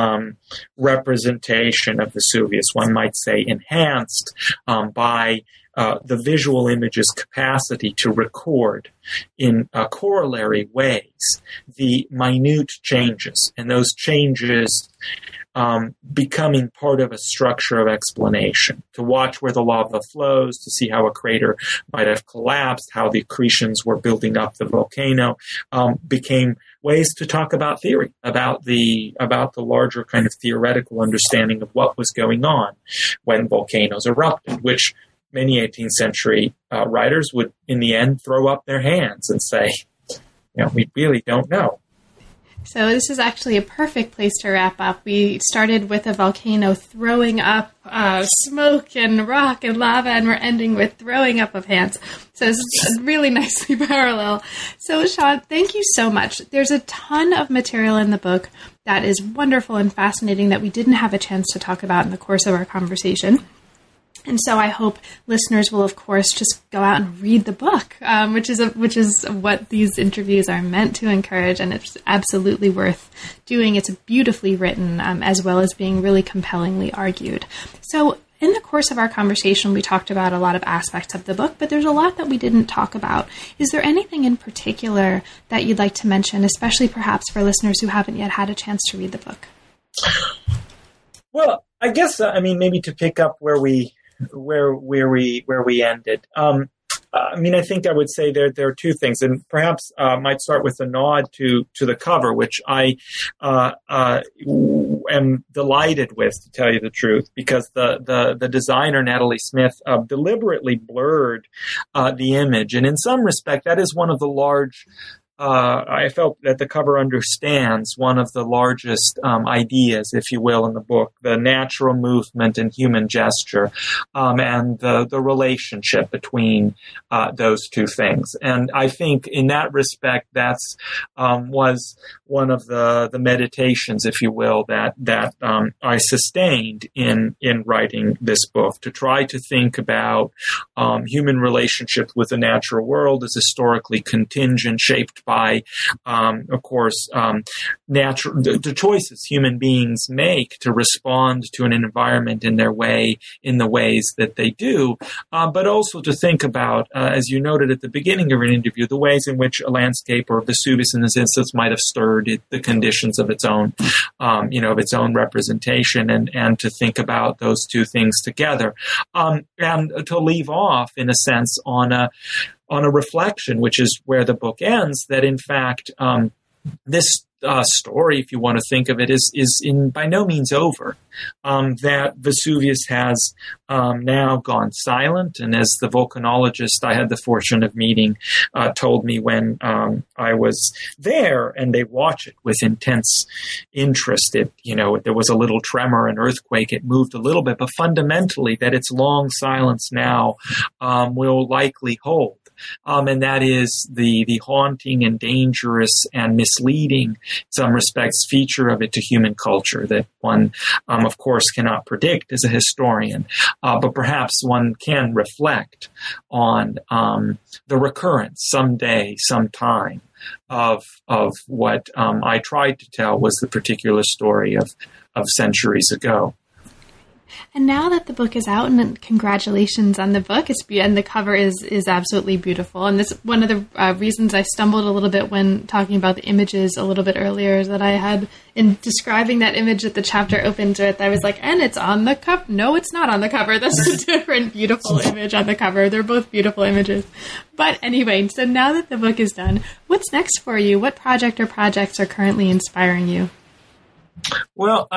representation of Vesuvius, one might say enhanced by the visual image's capacity to record in corollary ways the minute changes, and those changes becoming part of a structure of explanation, to watch where the lava flows, to see how a crater might have collapsed, how the accretions were building up the volcano, became ways to talk about theory, about the larger kind of theoretical understanding of what was going on when volcanoes erupted, which many 18th century writers would, in the end, throw up their hands and say, we really don't know. So this is actually a perfect place to wrap up. We started with a volcano throwing up smoke and rock and lava, and we're ending with throwing up of hands. So it's really nicely parallel. So Sean, thank you so much. There's a ton of material in the book that is wonderful and fascinating that we didn't have a chance to talk about in the course of our conversation. And so I hope listeners will, of course, just go out and read the book, which is what these interviews are meant to encourage, and it's absolutely worth doing. It's beautifully written, as well as being really compellingly argued. So in the course of our conversation, we talked about a lot of aspects of the book, but there's a lot that we didn't talk about. Is there anything in particular that you'd like to mention, especially perhaps for listeners who haven't yet had a chance to read the book? Well, I guess, maybe to pick up where we ended. I think I would say there are two things, and perhaps might start with a nod to the cover, which I am delighted with, to tell you the truth, because the designer Natalie Smith deliberately blurred the image, and in some respect, that is one of the large. I felt that the cover understands one of the largest ideas, if you will, in the book, the natural movement and human gesture, and the relationship between those two things. And I think in that respect, that's was one of the meditations, if you will, that I sustained in writing this book, to try to think about human relationships with the natural world as historically contingent, shaped by, of course, the choices human beings make to respond to an environment in the ways that they do, but also to think about, as you noted at the beginning of an interview, the ways in which a landscape, or Vesuvius in this instance, might have stirred the conditions of its own, of its own representation, and to think about those two things together, and to leave off, in a sense, on a reflection, which is where the book ends, that in fact, this story, if you want to think of it, is by no means over. That Vesuvius has now gone silent, and as the volcanologist I had the fortune of meeting told me when I was there, and they watch it with intense interest. There was a little tremor, an earthquake, it moved a little bit, but fundamentally that its long silence now will likely hold. And that is the haunting and dangerous and misleading, in some respects, feature of it to human culture that one, of course, cannot predict as a historian, but perhaps one can reflect on the recurrence someday, sometime, of what I tried to tell was the particular story of centuries ago. And now that the book is out, and congratulations on the book, and the cover is absolutely beautiful. And this one of the reasons I stumbled a little bit when talking about the images a little bit earlier is that I had, in describing that image that the chapter opens with, I was like, and it's on the cover. No, it's not on the cover. That's a different beautiful image on the cover. They're both beautiful images. But anyway, so now that the book is done, what's next for you? What project or projects are currently inspiring you? Well,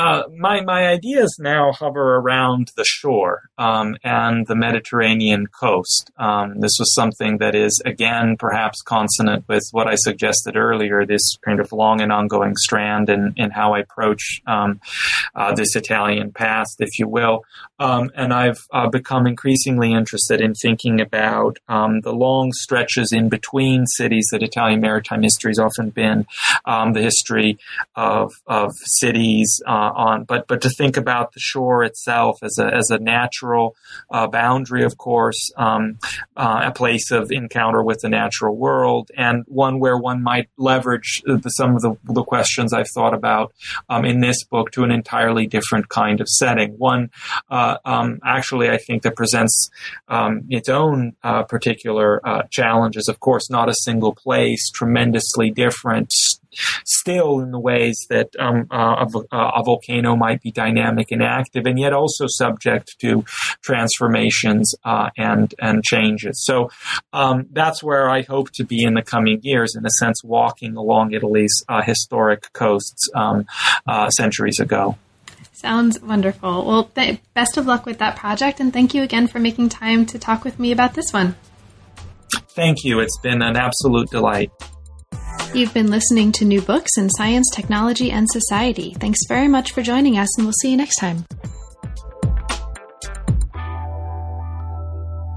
my ideas now hover around the shore and the Mediterranean coast. This was something that is, again, perhaps consonant with what I suggested earlier, this kind of long and ongoing strand in how I approach this Italian past, if you will. And I've become increasingly interested in thinking about the long stretches in between cities that Italian maritime history has often been, the history of of cities but to think about the shore itself as a natural boundary, of course, a place of encounter with the natural world, and one where one might leverage some of the questions I've thought about in this book to an entirely different kind of setting. One, actually, I think that presents its own particular challenges. Of course, not a single place, tremendously different, still in the ways that a volcano might be dynamic and active, and yet also subject to transformations and changes. So that's where I hope to be in the coming years, in a sense, walking along Italy's historic coasts centuries ago. Sounds wonderful. Well, best of luck with that project, and thank you again for making time to talk with me about this one. Thank you. It's been an absolute delight. You've been listening to New Books in Science, Technology, and Society. Thanks very much for joining us, and we'll see you next time.